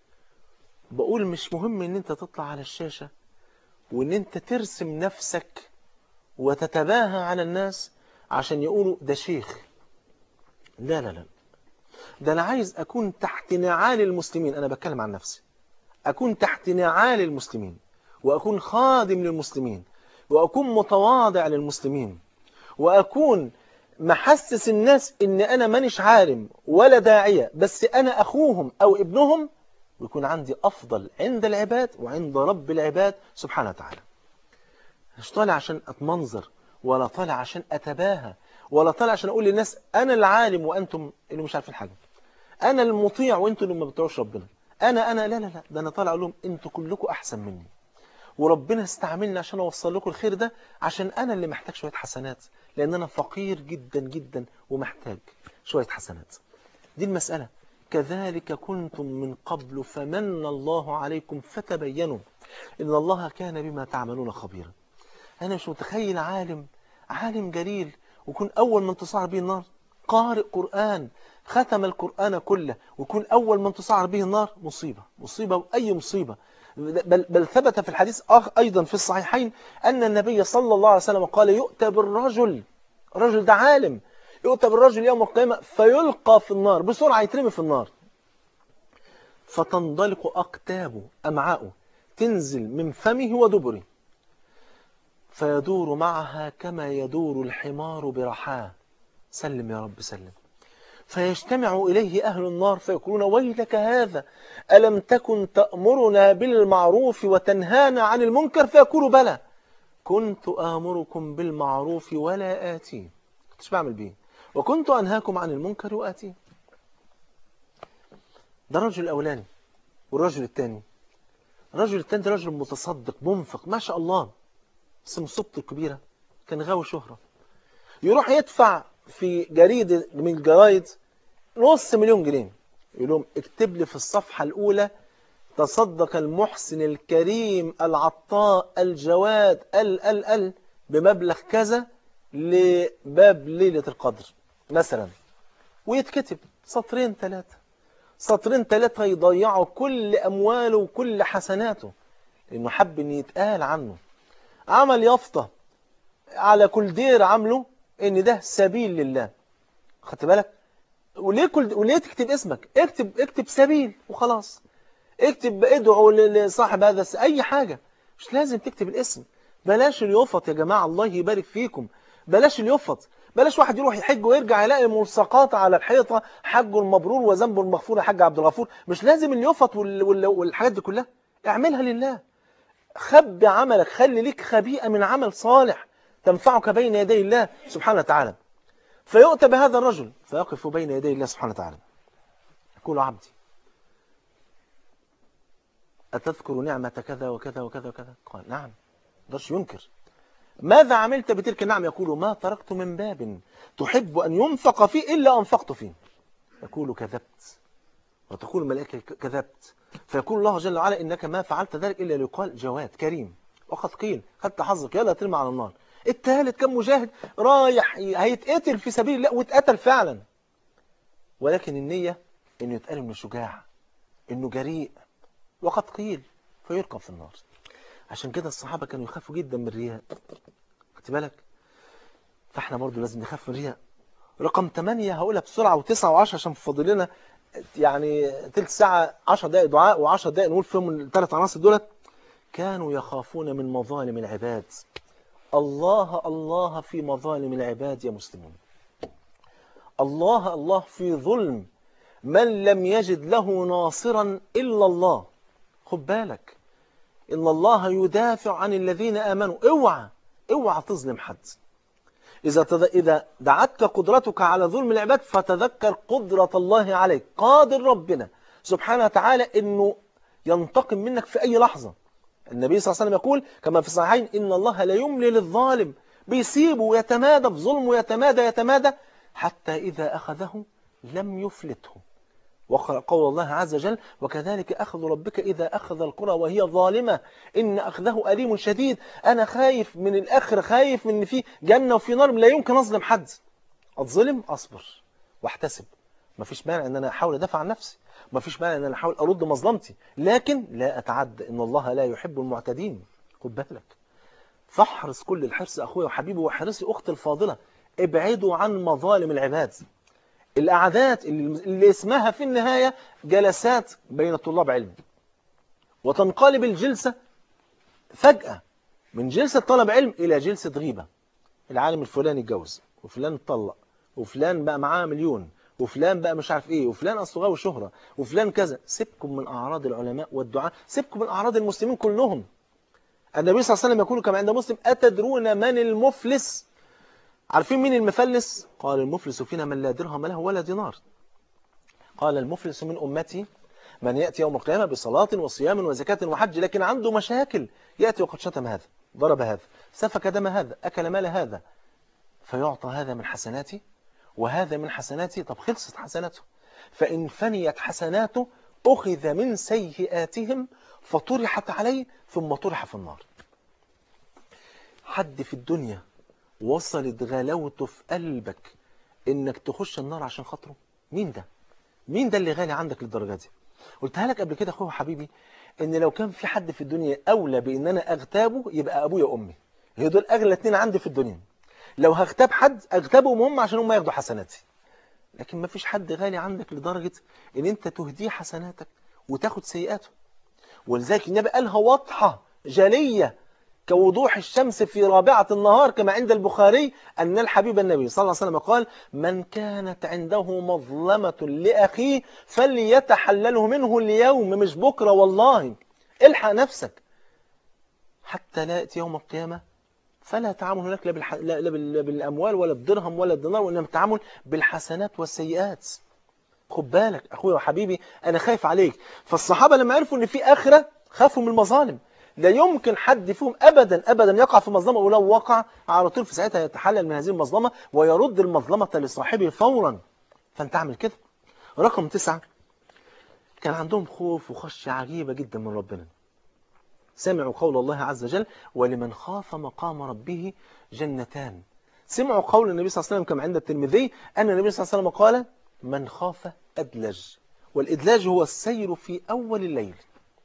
بقول مش مهم إن أنت تطلع على الشاشة وإن أنت ترسم نفسك وتتباهى على الناس عشان يقولوا ده شيخ. لا لا لا، ده أنا عايز أكون تحت نعال المسلمين. أنا بتكلم عن نفسي، أكون تحت نعال المسلمين، وأكون خادم للمسلمين، وأكون متواضع للمسلمين، وأكون محسس الناس إن أنا مانيش عالم ولا داعية، بس أنا أخوهم أو ابنهم، ويكون عندي أفضل عند العباد وعند رب العباد سبحانه وتعالى. مش طالع عشان أتمنظر، ولا طالع عشان أتباهى، ولا طالع عشان أقول للناس أنا العالم وأنتم اللي مش عارفين حاجة، أنا المطيع وأنتم اللي ما بتوعوش ربنا، أنا لا لا لا، ده أنا طالع أقول لهم أنتم كلكم أحسن مني، وربنا استعملني عشان أوصل لكم الخير ده، عشان أنا اللي محتاج شوية حسنات، لأن أنا فقير جدا جدا ومحتاج شوية حسنات. دي المسألة. كذلك كنتم من قبل فمن الله عليكم فتبينوا إن الله كان بما تعملون خبيرا. أنا مش متخيل عالم جليل ويكون أول من تصعر به النار، قارئ قرآن ختم القرآن كله ويكون أول من تصعر به النار. مصيبة وأي مصيبة. بل ثبت في الحديث أيضا في الصحيحين أن النبي صلى الله عليه وسلم قال يؤتى بالرجل، الرجل ده عالم، يؤتى بالرجل يوم القيامة فيلقى في النار، بسرعة يترمي في النار، فتنضلق أقتابه أمعاؤه، تنزل من فمه ودبره، فيدور معها كما يدور الحمار برحاه، سلم يا رب سلم. فيجتمع إليه أهل النار فيقولون ويلك هذا، ألم تكن تأمرنا بالمعروف وتنهانا عن المنكر؟ فيقول بلى كنت آمركم بالمعروف ولا آتيه، كنتش بعمل بيه، وكنت أنهاكم عن المنكر وآتيه. ده الرجل الأولاني. والرجل الثاني، الرجل الثاني ده رجل متصدق منفق ما شاء الله، بس مصيبته الكبيرة كان غاوي شهرة، يروح يدفع في جريدة من الجرايد $500,000 جنيه، يقول لهم اكتب لي في الصفحة الأولى تصدق المحسن الكريم العطاء الجواد بمبلغ كذا لباب ليلة القدر مثلا، ويتكتب سطرين ثلاثة يضيعوا كل أمواله وكل حسناته، لأنه حب أن يتقال عنه. عمل يافطة على كل دير عمله ان ده سبيل لله، خدت بالك؟ وليه تكتب اسمك؟ اكتب سبيل وخلاص، اكتب ادعو لصاحب هذا اي حاجة، مش لازم تكتب الاسم. بلاش اليفط يا جماعة، الله يبارك فيكم، بلاش اليفط. بلاش واحد يروح يحج ويرجع يلاقي ملصقات على الحيطة حجه المبرور وذنبه المغفور يا حاج عبد الغفور. مش لازم اليفط والحاجات دي كلها، اعملها لله. خبي عملك، خلي ليك خبيئة من عمل صالح تنفعك بين يدي الله سبحانه وتعالى. فيؤتى بهذا الرجل فيقف بين يدي الله سبحانه وتعالى، يقول عبدي أتذكر نعمة كذا وكذا وكذا وكذا؟ قال نعم، مقدرش ينكر. ماذا عملت بتلك النعمة؟ يقول ما تركت من باب تحب أن ينفق فيه إلا أنفقت فيه. يقول كذبت، وتقول الملائكة كذبت، فيقول الله جل وعلا إنك ما فعلت ذلك إلا ليقال جواد كريم. وقد قيل خدت حظك يلا ترمي على النار. الثالث كان مجاهد رايح هيتقتل في سبيل الله واتقتل فعلا، ولكن النية انه يتقال انه شجاع، انه جريء، وقد قيل فيركب في النار. عشان كده الصحابة كانوا يخافوا جدا من الرياء، خدت بالك؟ فاحنا برضو لازم نخاف من الرياء. رقم 8 هقولها بسرعة، و9 و10 عشان فاضل لنا يعني تلت ساعة، 10 دقائق دعاء و10 دقائق نقول فيهم الثلاث عناصر دولت. كانوا يخافون من مظالم العباد. الله الله في مظالم العباد يا مسلمون. الله الله في ظلم من لم يجد له ناصرا إلا الله. خد بالك إن الله يدافع عن الذين آمنوا. اوعى تظلم حد. إذا دعتك قدرتك على ظلم العباد فتذكر قدرة الله عليك. قادر ربنا سبحانه وتعالى إنه ينتقم منك في أي لحظة. النبي صلى الله عليه وسلم يقول كما في الصحيحين إن الله لا يملي للظالم، بيسيبه ويتمادى في ظلمه، يتمادى حتى إذا أخذه لم يفلته. وقول الله عز وجل وكذلك أخذ ربك إذا أخذ القرى وهي ظالمة إن أخذه أليم شديد. أنا خايف من الآخرة، خايف من في جنة وفي نار، لا يمكن أظلم حد. أتظلم أصبر واحتسب، ما فيش مانع أن أنا أحاول أدافع عن نفسي، ما فيش مانع أن أنا أحاول أرد مظلمتي، لكن لا أتعدى. إن الله لا يحب المعتدين. خد بالك، فاحرص كل الحرص أخويا وحبيبي، وحرصي أختي الفاضلة، ابعدوا عن مظالم العباد. القعدات اللي اسمها في النهاية جلسات بين طلاب علم، وتنقلب الجلسة فجأة من جلسة طلب علم إلى جلسة غيبة. العالم الفلاني اتجوز، وفلان اتطلق، وفلان بقى معاه مليون، وفلان بقى مش عارف ايه، وفلان اصله غاوي شهرة، وفلان كذا. سيبكم من أعراض العلماء والدعاء، سيبكم من أعراض المسلمين كلهم. النبي صلى الله عليه وسلم يقول كما عند مسلم أتدرون من المفلس؟ عارفين مين المفلس؟ قال المفلس فينا من لا درهم له ولا دينار. قال المفلس من أمتي من يأتي يوم القيامة بصلاة وصيام وزكاة وحج لكن عنده مشاكل، يأتي وقد شتم هذا، ضرب هذا، سفك دم هذا، أكل مال هذا، فيعطى هذا من حسناتي وهذا من حسناتي. طب خلصت حسناته، فإن فنيت حسناته أخذ من سيئاتهم فطرحت عليه ثم طرح في النار. حد في الدنيا وصلت غلاوته في قلبك إنك تخش النار عشان خاطره؟ مين ده؟ مين ده اللي غالي عندك للدرجة دي؟ قلتها لك قبل كده أخوه حبيبي، إن لو كان في حد في الدنيا أولى بإن أنا أغتابه يبقى أبويا وأمي. هي دول أغلى اتنين عندي في الدنيا. لو هغتاب حد أغتابهم هم عشان هم ياخدوا حسناتي. لكن ما فيش حد غالي عندك لدرجة إن أنت تهديه حسناتك وتاخد سيئاته. ولذلك النبي قالها واضحة جلية كوضوح الشمس في رابعة النهار كما عند البخاري أن الحبيب النبي صلى الله عليه وسلم قال من كانت عنده مظلمة لأخيه فليتحلله منه اليوم، مش بكرة والله. الحق نفسك حتى لا يأتي يوم القيامة فلا تعامل هناك لا بالأموال ولا بالدرهم ولا الدينار، وإنما التعامل بالحسنات والسيئات. خد بالك أخويا وحبيبي، أنا خايف عليك. فالصحابة لما عرفوا أن في آخرة خافوا من المظالم. لا يمكن حد فيهم أبدا يقع في مظلمة، ولو وقع على طول في ساعتها يتحلل من هذه المظلمة ويرد المظلمة لصاحبه فورا. فأنت اعمل كده. رقم 9 كان عندهم خوف وخشية عجيبة جدا من ربنا. سمعوا قول الله عز وجل ولمن خاف مقام ربه جنتان. سمعوا قول النبي صلى الله عليه وسلم كما عند الترمذي أن النبي صلى الله عليه وسلم قال من خاف أدلج. والإدلاج هو السير في أول الليل.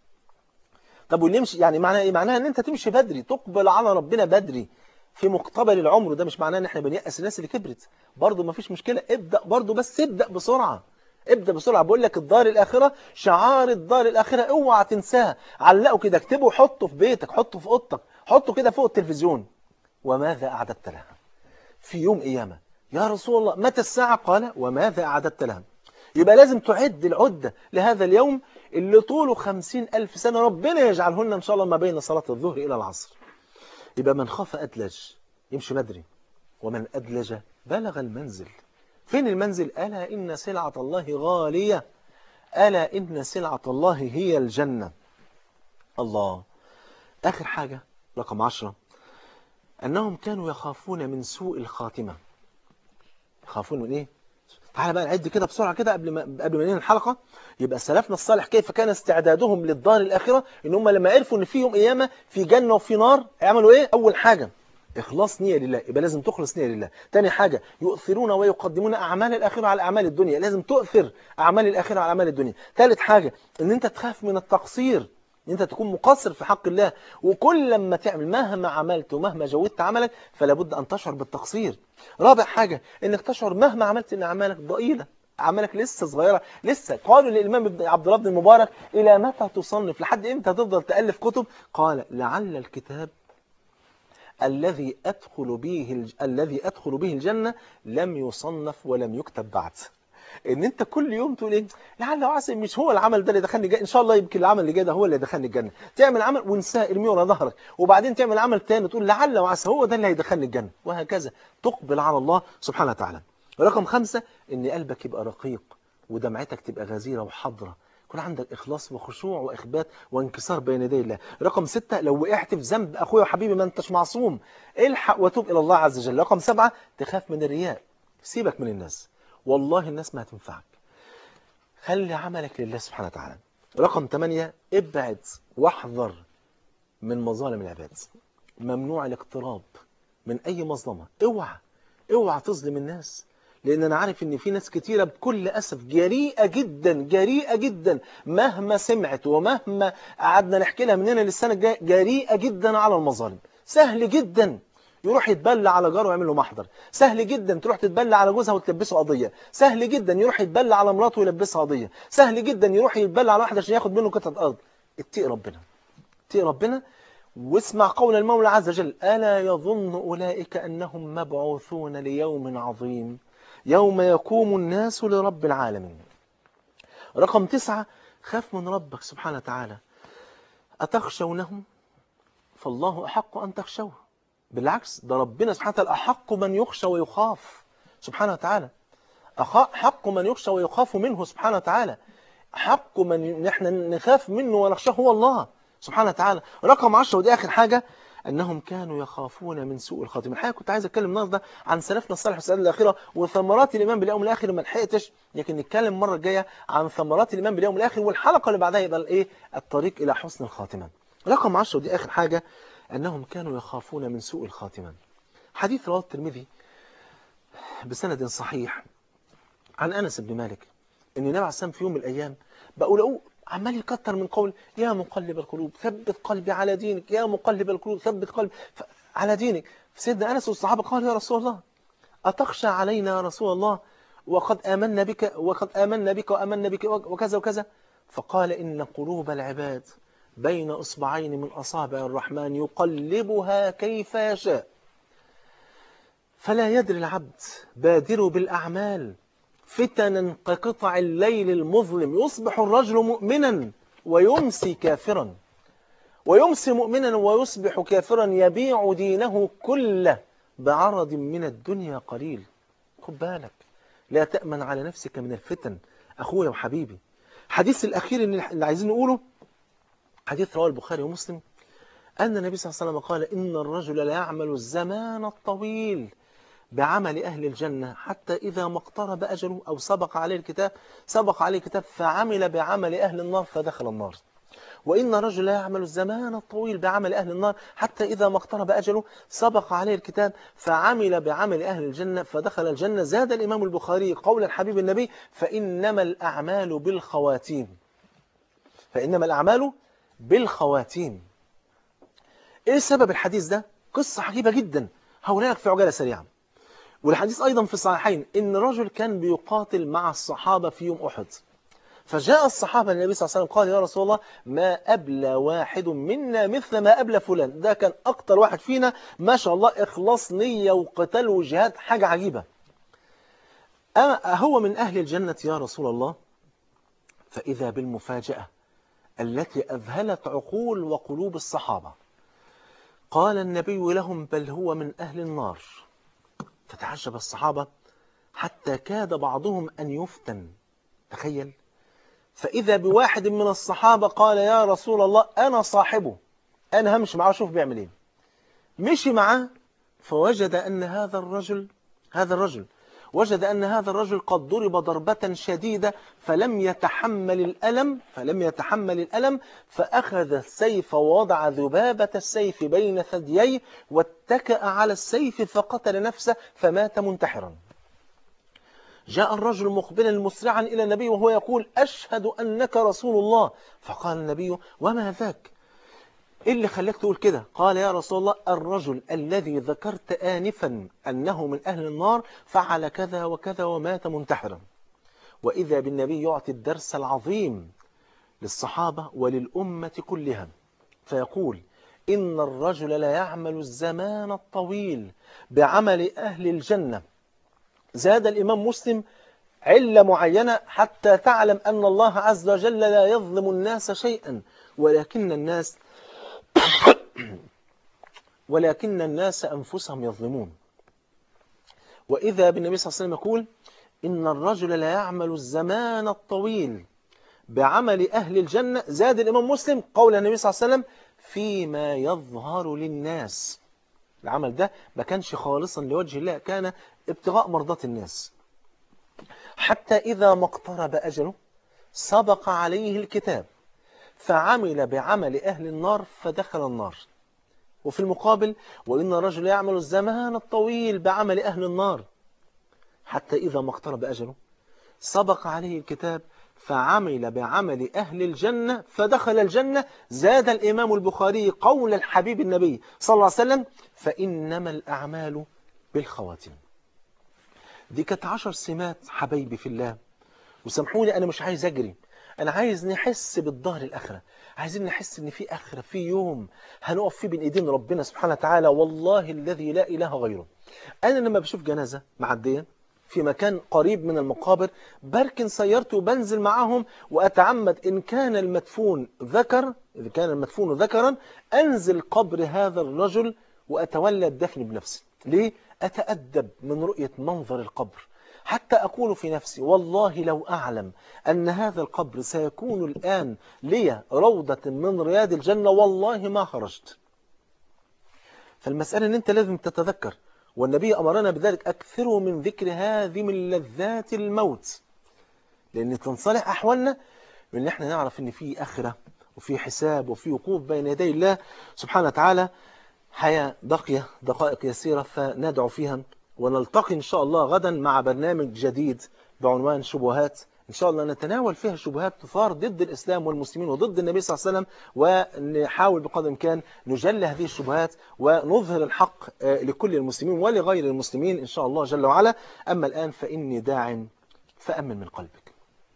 طب واللي يمشي يعني معناها ايه؟ معناها ان انت تمشي بدري، تقبل على ربنا بدري في مقتبل العمر. ده مش معناه ان احنا بنيأس الناس اللي كبرت، برضه ما فيش مشكلة، ابدأ برضه، بس ابدأ بسرعة، ابدأ بسرعة. بقول لك الدار الآخرة، شعار الدار الآخرة اوعى تنساها. علقه كده، اكتبه وحطه في بيتك، حطه في اوضتك، حطه كده فوق التلفزيون. وماذا أعددت لها في يوم قيامة؟ يا رسول الله متى الساعة؟ قال وماذا أعددت لها. يبقى لازم تعد العدة لهذا اليوم اللي طوله 50,000 سنة، ربنا يجعلهن إن شاء الله ما بين صلاة الظهر إلى العصر. يبقى من خاف أدلج، يمشي بدري، ومن أدلج بلغ المنزل. فين المنزل؟ ألا إن سلعة الله غالية، ألا إن سلعة الله هي الجنة. الله. آخر حاجة رقم 10 أنهم كانوا يخافون من سوء الخاتمة. يخافون من إيه؟ تعالى بقى نعد كده بسرعة كده قبل ما ننهي الحلقة. يبقى سلفنا الصالح كيف كان استعدادهم للدار الآخرة، إن هم لما عرفوا إن في يوم قيامة في جنة وفي نار يعملوا إيه؟ أول حاجة إخلاص نية لله، يبقى لازم تخلص نية لله. تاني حاجة يؤثرون ويقدمون أعمال الآخرة على أعمال الدنيا، لازم تؤثر أعمال الآخرة على أعمال الدنيا. ثالث حاجة إن أنت تخاف من التقصير، إن أنت تكون مقصر في حق الله، وكل لما تعمل مهما عملت ومهما جودت عملك فلا بد أن تشعر بالتقصير. رابع حاجة إنك تشعر مهما عملت إن أعمالك ضئيلة، أعمالك لسه صغيرة. لسه قالوا للإمام عبد الله بن المبارك إلى متى تصنف، لحد إمتى تفضل تألف كتب؟ قال لعل الكتاب الذي أدخل به الجنة لم يصنف ولم يكتب بعد. ان انت كل يوم تقول ايه، لعل وعسى مش هو العمل ده اللي دخلني الجنة، ان شاء الله يمكن العمل اللي جاي ده هو اللي دخلني الجنة. تعمل عمل وانساه ارميه ورا ظهرك، وبعدين تعمل عمل تاني تقول لعل وعسى هو ده اللي هيدخلني الجنة، وهكذا تقبل على الله سبحانه وتعالى. رقم 5 ان قلبك يبقى رقيق ودمعتك تبقى غزيرة وحضرة، يكون عندك إخلاص وخشوع وإخبات وانكسار بين يدي الله. رقم 6 لو وقعت في ذنب أخويا وحبيبي ما أنتش معصوم، الحق وتوب إلى الله عز وجل. رقم 7 تخاف من الرياء، سيبك من الناس، والله الناس ما هتنفعك، خلي عملك لله سبحانه وتعالى. رقم 8 ابعد واحذر من مظالم العباد، ممنوع الاقتراب من أي مظلمة، اوعى تظلم الناس، لأن أنا عارف إن في ناس كتيرة بكل أسف جريئة جدا مهما سمعت ومهما قعدنا نحكي لها من هنا للسنة الجاية، جريئة جدا على المظالم. سهل جدا يروح يتبلى على جاره ويعمل له محضر، سهل جدا تروح تتبلى على جوزها وتلبسه قضية، سهل جدا يروح يتبلى على مراته ويلبسها قضية، سهل جدا يروح يتبلى على واحد عشان ياخد منه قطعة أرض. اتقي ربنا واسمع قول المولى عز وجل: ألا يظن أولئك أنهم مبعوثون ليوم عظيم يوم يقوم الناس لرب العالمين. رقم 9 خاف من ربك سبحانه وتعالى. أتخشونهم فالله أحق أن تخشوه، بالعكس ده ربنا سبحانه وتعالى أحق من يخشى ويخاف سبحانه وتعالى، حق من يخشى ويخاف منه سبحانه وتعالى، حق من نحن نخاف منه ونخشاه هو الله سبحانه وتعالى. رقم 10 ودي آخر حاجة، أنهم كانوا يخافون من سوء الخاتمة. الحقيقة كنت عايز أتكلم النهارده عن سلفنا الصالح في السنة الأخيرة وثمرات الإيمان باليوم الآخر، ما لحقتش، لكن نتكلم المرة الجاية عن ثمرات الإيمان باليوم الآخر، والحلقة اللي بعدها يبقى الإيه؟ الطريق إلى حسن الخاتمة. رقم 10 ودي آخر حاجة، أنهم كانوا يخافون من سوء الخاتمة. حديث رواه الترمذي بسند صحيح عن أنس بن مالك إن النبي عليه الصلاة والسلام في يوم من الأيام بقول عمال يكتر من قول: يا مقلب القلوب ثبت قلبي على دينك، يا مقلب القلوب ثبت قلبي على دينك. سيدنا أنس والصحابة قالوا: يا رسول الله أتخشى علينا يا رسول الله وقد آمنا بك وآمنا بك وكذا وكذا؟ فقال: إن قلوب العباد بين إصبعين من أصابع الرحمن يقلبها كيف يشاء، فلا يدري العبد بادروا بالأعمال فتنا كقطع الليل المظلم، يصبح الرجل مؤمنا ويمسي كافرا، ويمسي مؤمنا ويصبح كافرا، يبيع دينه كله بعرض من الدنيا قليل. خد بالك، لا تأمن على نفسك من الفتن أخويا وحبيبي. حديث الأخير اللي عايزين نقوله حديث رواه البخاري ومسلم، أن النبي صلى الله عليه وسلم قال: إن الرجل لا يعمل الزمان الطويل بعمل أهل الجنة حتى إذا ما اقترب أجله أو سبق عليه الكتاب فعمل بعمل أهل النار فدخل النار. وإن الرجل لا يعمل الزمان الطويل بعمل أهل النار حتى إذا ما اقترب أجله سبق عليه الكتاب فعمل بعمل أهل الجنة فدخل الجنة. زاد الإمام البخاري قول الحبيب النبي: فإنما الأعمال بالخواتيم. إيه سبب الحديث ده؟ قصة عجيبة جدا هقولها لك في عجالة سريعة. والحديث أيضا في الصحيحين إن رجل كان بيقاتل مع الصحابة في يوم أحد، فجاء الصحابة للنبي صلى الله عليه وسلم قال: يا رسول الله ما أبلى واحد منا مثل ما أبلى فلان، ده كان أكتر واحد فينا ما شاء الله إخلاص نية وقتال وجهاد، حاجة عجيبة. هو من أهل الجنة يا رسول الله؟ فإذا بالمفاجأة التي أذهلت عقول وقلوب الصحابة، قال النبي لهم: بل هو من أهل النار. فتعجب الصحابة حتى كاد بعضهم أن يفتن. تخيل، فإذا بواحد من الصحابة قال: يا رسول الله أنا صاحبه، أنا همشي معاه شوف بيعمل إيه. مشي معاه فوجد أن هذا الرجل وجد أن هذا الرجل قد ضرب ضربة شديدة فلم يتحمل الألم فأخذ السيف ووضع ذبابة السيف بين ثدييه واتكأ على السيف فقتل نفسه فمات منتحرا. جاء الرجل مقبلا مسرعا إلى النبي وهو يقول أشهد أنك رسول الله. فقال النبي وما ذاك؟ إيه اللي خلاك تقول كده؟ قال يا رسول الله الرجل الذي ذكرت آنفا أنه من أهل النار فعل كذا وكذا ومات منتحرا. وإذا بالنبي يعطي الدرس العظيم للصحابة وللأمة كلها فيقول إن الرجل لا يعمل الزمان الطويل بعمل أهل الجنة. زاد الإمام مسلم علة معينة حتى تعلم أن الله عز وجل لا يظلم الناس شيئا ولكن الناس أنفسهم يظلمون. وإذا بالنبي صلى الله عليه وسلم يقول إن الرجل لا يعمل الزمان الطويل بعمل أهل الجنة. زاد الإمام مسلم قول النبي صلى الله عليه وسلم فيما يظهر للناس. العمل ده ما كانش خالصا لوجه الله، كان ابتغاء مرضات الناس. حتى إذا ما اقترب أجله سبق عليه الكتاب فعمل بعمل أهل النار فدخل النار. وفي المقابل وإن الرجل يعمل الزمان الطويل بعمل أهل النار حتى إذا ما اقترب أجله سبق عليه الكتاب فعمل بعمل أهل الجنة فدخل الجنة. زاد الإمام البخاري قول الحبيب النبي صلى الله عليه وسلم فإنما الأعمال بالخواتيم. دي كانت 10 سمات حبايبي في الله. وسامحوني أنا مش عايز أجري، أنا عايز نحس بالظهر الآخرة، عايزين نحس إن في آخرة، في يوم هنقف فيه بين إيدين ربنا سبحانه وتعالى والله الذي لا إله غيره. أنا لما بشوف جنازة معدية في مكان قريب من المقابر بركن سيارتي وبنزل معاهم وأتعمد إن كان المدفون ذكر، إذا كان المدفون ذكرا أنزل قبر هذا الرجل وأتولى الدفن بنفسي. ليه؟ أتأدب من رؤية منظر القبر، حتى أقول في نفسي والله لو أعلم أن هذا القبر سيكون الآن لي روضة من رياض الجنة والله ما خرجت. فالمسألة أن أنت لازم تتذكر، والنبي أمرنا بذلك أكثروا من ذكر هذه من لذات الموت، لأن تنصلح أحوالنا من أن احنا نعرف أن في آخرة وفي حساب وفي وقوف بين يدي الله سبحانه وتعالى. حياة بقية دقائق يسيرة فندعو فيها، ونلتقي إن شاء الله غدا مع برنامج جديد بعنوان شبهات، إن شاء الله نتناول فيها شبهات تثار ضد الإسلام والمسلمين وضد النبي صلى الله عليه وسلم، ونحاول بقدر الإمكان نجلي هذه الشبهات ونظهر الحق لكل المسلمين ولغير المسلمين إن شاء الله جل وعلا. أما الآن فإني داع فأمن من قلبك.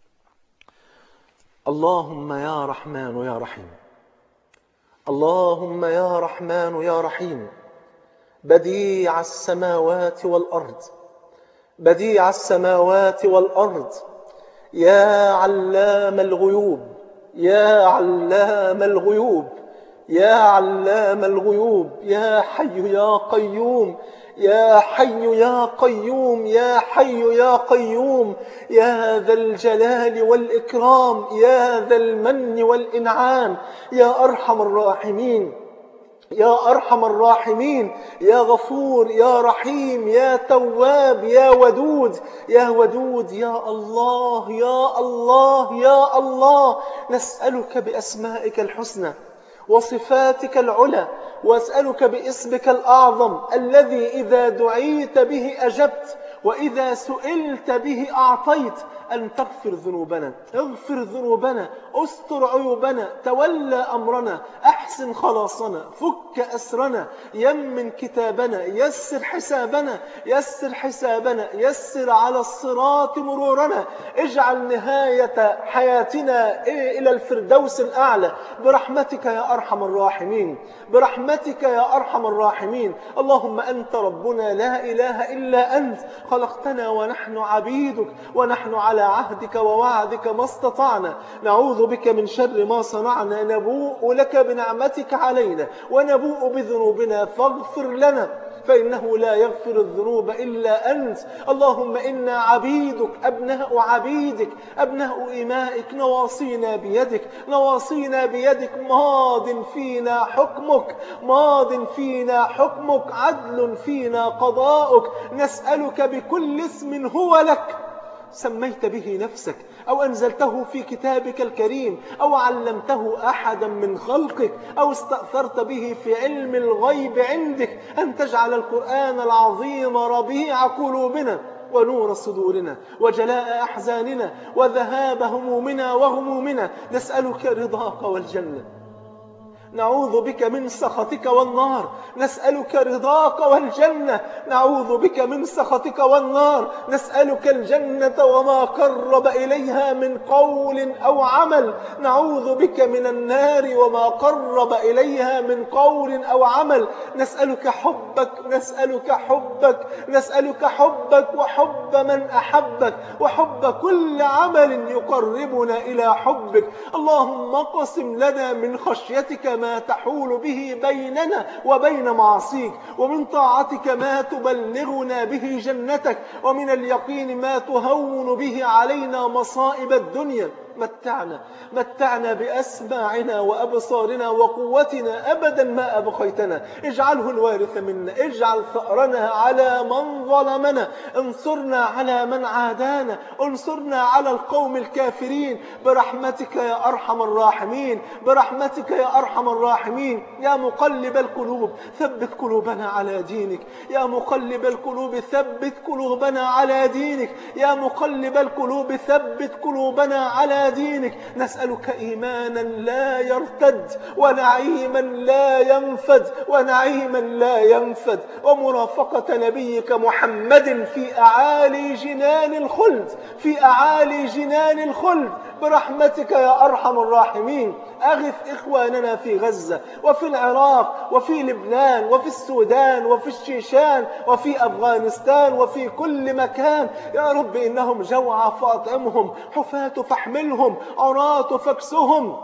اللهم يا رحمن يا رحيم، اللهم يا رحمن يا رحيم، بديع السماوات والأرض، بديع السماوات والأرض، يا علام الغيوب، يا علام الغيوب، يا علام الغيوب، يا حي يا قيوم، يا حي يا قيوم، يا حي يا قيوم، يا ذا الجلال والإكرام، يا ذا المن والإنعام، يا أرحم الراحمين، يا أرحم الراحمين، يا غفور يا رحيم، يا تواب يا ودود، يا ودود، يا الله يا الله يا الله. نسألك بأسمائك الحسنى وصفاتك العلى، وأسألك باسمك الأعظم الذي إذا دعيت به أجبت وإذا سئلت به أعطيت، أن تغفر ذنوبنا، اغفر ذنوبنا، استر عيوبنا، تولى أمرنا، أحسن خلاصنا، فك أسرنا، يمن كتابنا، يسر حسابنا، يسر حسابنا، يسر على الصراط مرورنا، اجعل نهاية حياتنا إلى الفردوس الأعلى برحمتك يا أرحم الراحمين، برحمتك يا أرحم الراحمين. اللهم أنت ربنا لا إله إلا أنت، خلقتنا ونحن عبيدك، ونحن على عهدك ووعدك ما استطعنا، نعوذ بك من شر ما صنعنا، نبوء لك بنعمتك علينا ونبوء بذنوبنا، فاغفر لنا فإنه لا يغفر الذنوب إلا أنت. اللهم إنا عبيدك أبناء عبيدك أبناء إمائك، نواصينا بيدك نواصينا بيدك، ماض فينا حكمك ماض فينا حكمك، عدل فينا قضاؤك. نسألك بكل اسم هو لك سميت به نفسك أو أنزلته في كتابك الكريم أو علمته أحدا من خلقك أو استأثرت به في علم الغيب عندك، أن تجعل القرآن العظيم ربيع قلوبنا ونور صدورنا وجلاء أحزاننا وذهاب همومنا وغمومنا. نسألك رضاك والجنة، نعوذ بك من سخطك والنار. نسألك رضاك والجنة، نعوذ بك من سخطك والنار. نسألك الجنة وما قرب إليها من قول أو عمل، نعوذ بك من النار وما قرب إليها من قول أو عمل. نسألك حبك نسألك حبك نسألك حبك وحب من أحبك وحب كل عمل يقربنا إلى حبك. اللهم اقسم لنا من خشيتك ما تحول به بيننا وبين معصيك، ومن طاعتك ما تبلغنا به جنتك، ومن اليقين ما تهون به علينا مصائب الدنيا. متعنا بأسماعنا وأبصارنا وقوتنا أبدا ما أبقيتنا. اجعله الوارث منا، اجعل ثأرنا على من ظلمنا، انصرنا على من عادانا، انصرنا على القوم الكافرين برحمتك يا أرحم الراحمين، برحمتك يا أرحم الراحمين. يا مقلب القلوب ثبت قلوبنا على دينك، يا مقلب القلوب ثبت قلوبنا على دينك، يا مقلب القلوب ثبت قلوبنا على دينك. نسألك إيمانا لا يرتد ونعيما لا ينفد ونعيما لا ينفد، ومرافقة نبيك محمد في أعالي جنان الخلد، في أعالي جنان الخلد برحمتك يا أرحم الراحمين. أغث إخواننا في غزة وفي العراق وفي لبنان وفي السودان وفي الشيشان وفي أفغانستان وفي كل مكان يا رب، إنهم جوعى فأطعمهم، حفاة فاحملهم، عراة فاكسهم.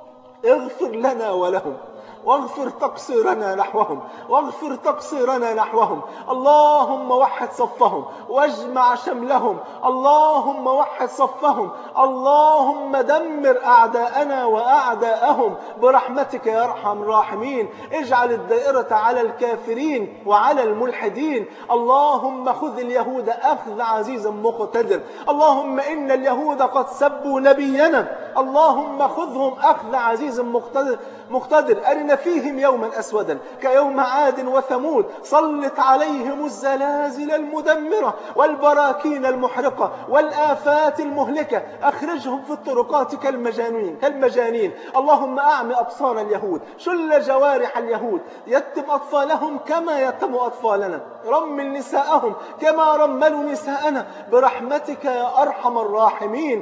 اغفر لنا ولهم واغفر تقصيرنا نحوهم، واغفر تقصيرنا نحوهم. اللهم وحد صفهم واجمع شملهم، اللهم وحد صفهم، اللهم دمر أعداءنا وأعداءهم برحمتك يا أرحم الراحمين. اجعل الدائرة على الكافرين وعلى الملحدين. اللهم خذ اليهود أخذ عزيز مقتدر، اللهم إن اليهود قد سبوا نبينا، اللهم خذهم أخذ عزيز مقتدر. أرنا فيهم يوما أسودا كيوم عاد وثمود، سلط عليهم الزلازل المدمرة والبراكين المحرقة والآفات المهلكة، أخرجهم في الطرقات كالمجانين. اللهم أعمي أبصار اليهود، شل جوارح اليهود، يتم أطفالهم كما يتم أطفالنا، رمل نساءهم كما رملوا نساءنا برحمتك يا أرحم الراحمين.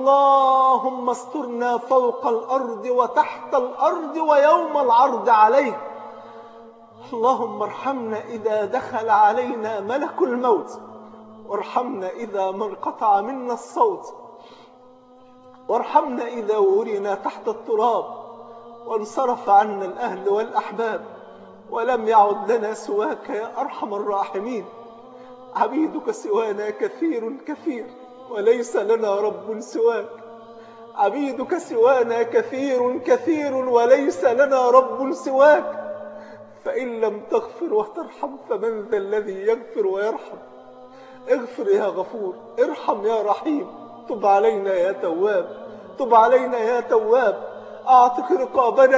اللهم استرنا فوق الأرض وتحت الأرض ويوم العرض عليك. اللهم ارحمنا إذا دخل علينا ملك الموت، وارحمنا إذا ما انقطع منا الصوت، وارحمنا إذا ورنا تحت التراب وانصرف عنا الأهل والأحباب ولم يعد لنا سواك يا أرحم الراحمين. عبيدك سوانا كثير كثير وليس لنا رب سواك، عبيدك سوانا كثير كثير وليس لنا رب سواك. فإن لم تغفر وترحم فمن ذا الذي يغفر ويرحم؟ اغفر يا غفور، ارحم يا رحيم، تب علينا يا تواب، تب علينا يا تواب. أعتق رقابنا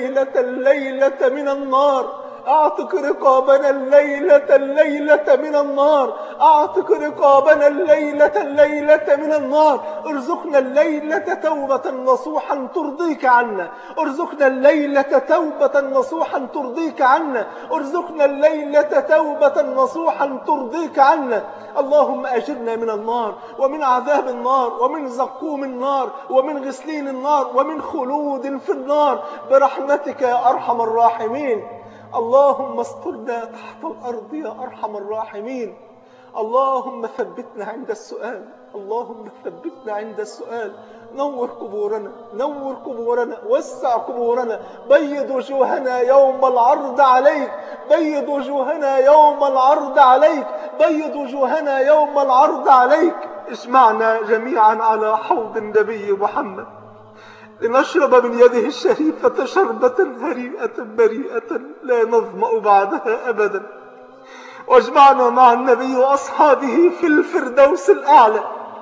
الليلة من النار، أعتق رقابنا الليلة من النار، أعتق رقابنا الليلة من النار. ارزقنا الليلة توبة نصوحا ترضيك عنا، ارزقنا الليلة توبة نصوحا ترضيك عنا، ارزقنا الليلة توبة نصوحا ترضيك عنا. اللهم أجرنا من النار ومن عذاب النار ومن زقوم النار ومن غسلين النار ومن خلود في النار برحمتك يا أرحم الراحمين. اللهم استرنا تحت الأرض يا أرحم الراحمين. اللهم ثبتنا عند السؤال، اللهم ثبتنا عند السؤال، نور قبورنا، نور قبورنا، وسع قبورنا، بيض وجوهنا يوم العرض عليك، بيض وجوهنا يوم العرض عليك، بيض وجوهنا يوم العرض عليك. اجمعنا جميعا على حوض النبي محمد لنشرب من يده الشريفة شربة هريئة بريئة لا نظمأ بعدها أبدا، واجمعنا مع النبي وأصحابه في الفردوس الأعلى،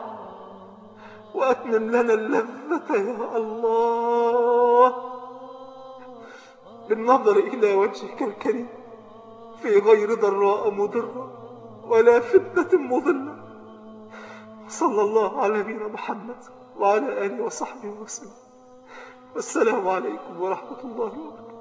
وأتمم لنا اللذة يا الله بالنظر إلى وجهك الكريم في غير ضراء مضرة ولا فتنة مضلة. صلى الله على نبينا محمد وعلى آله وصحبه وسلم. والسلام عليكم ورحمة الله وبركاته.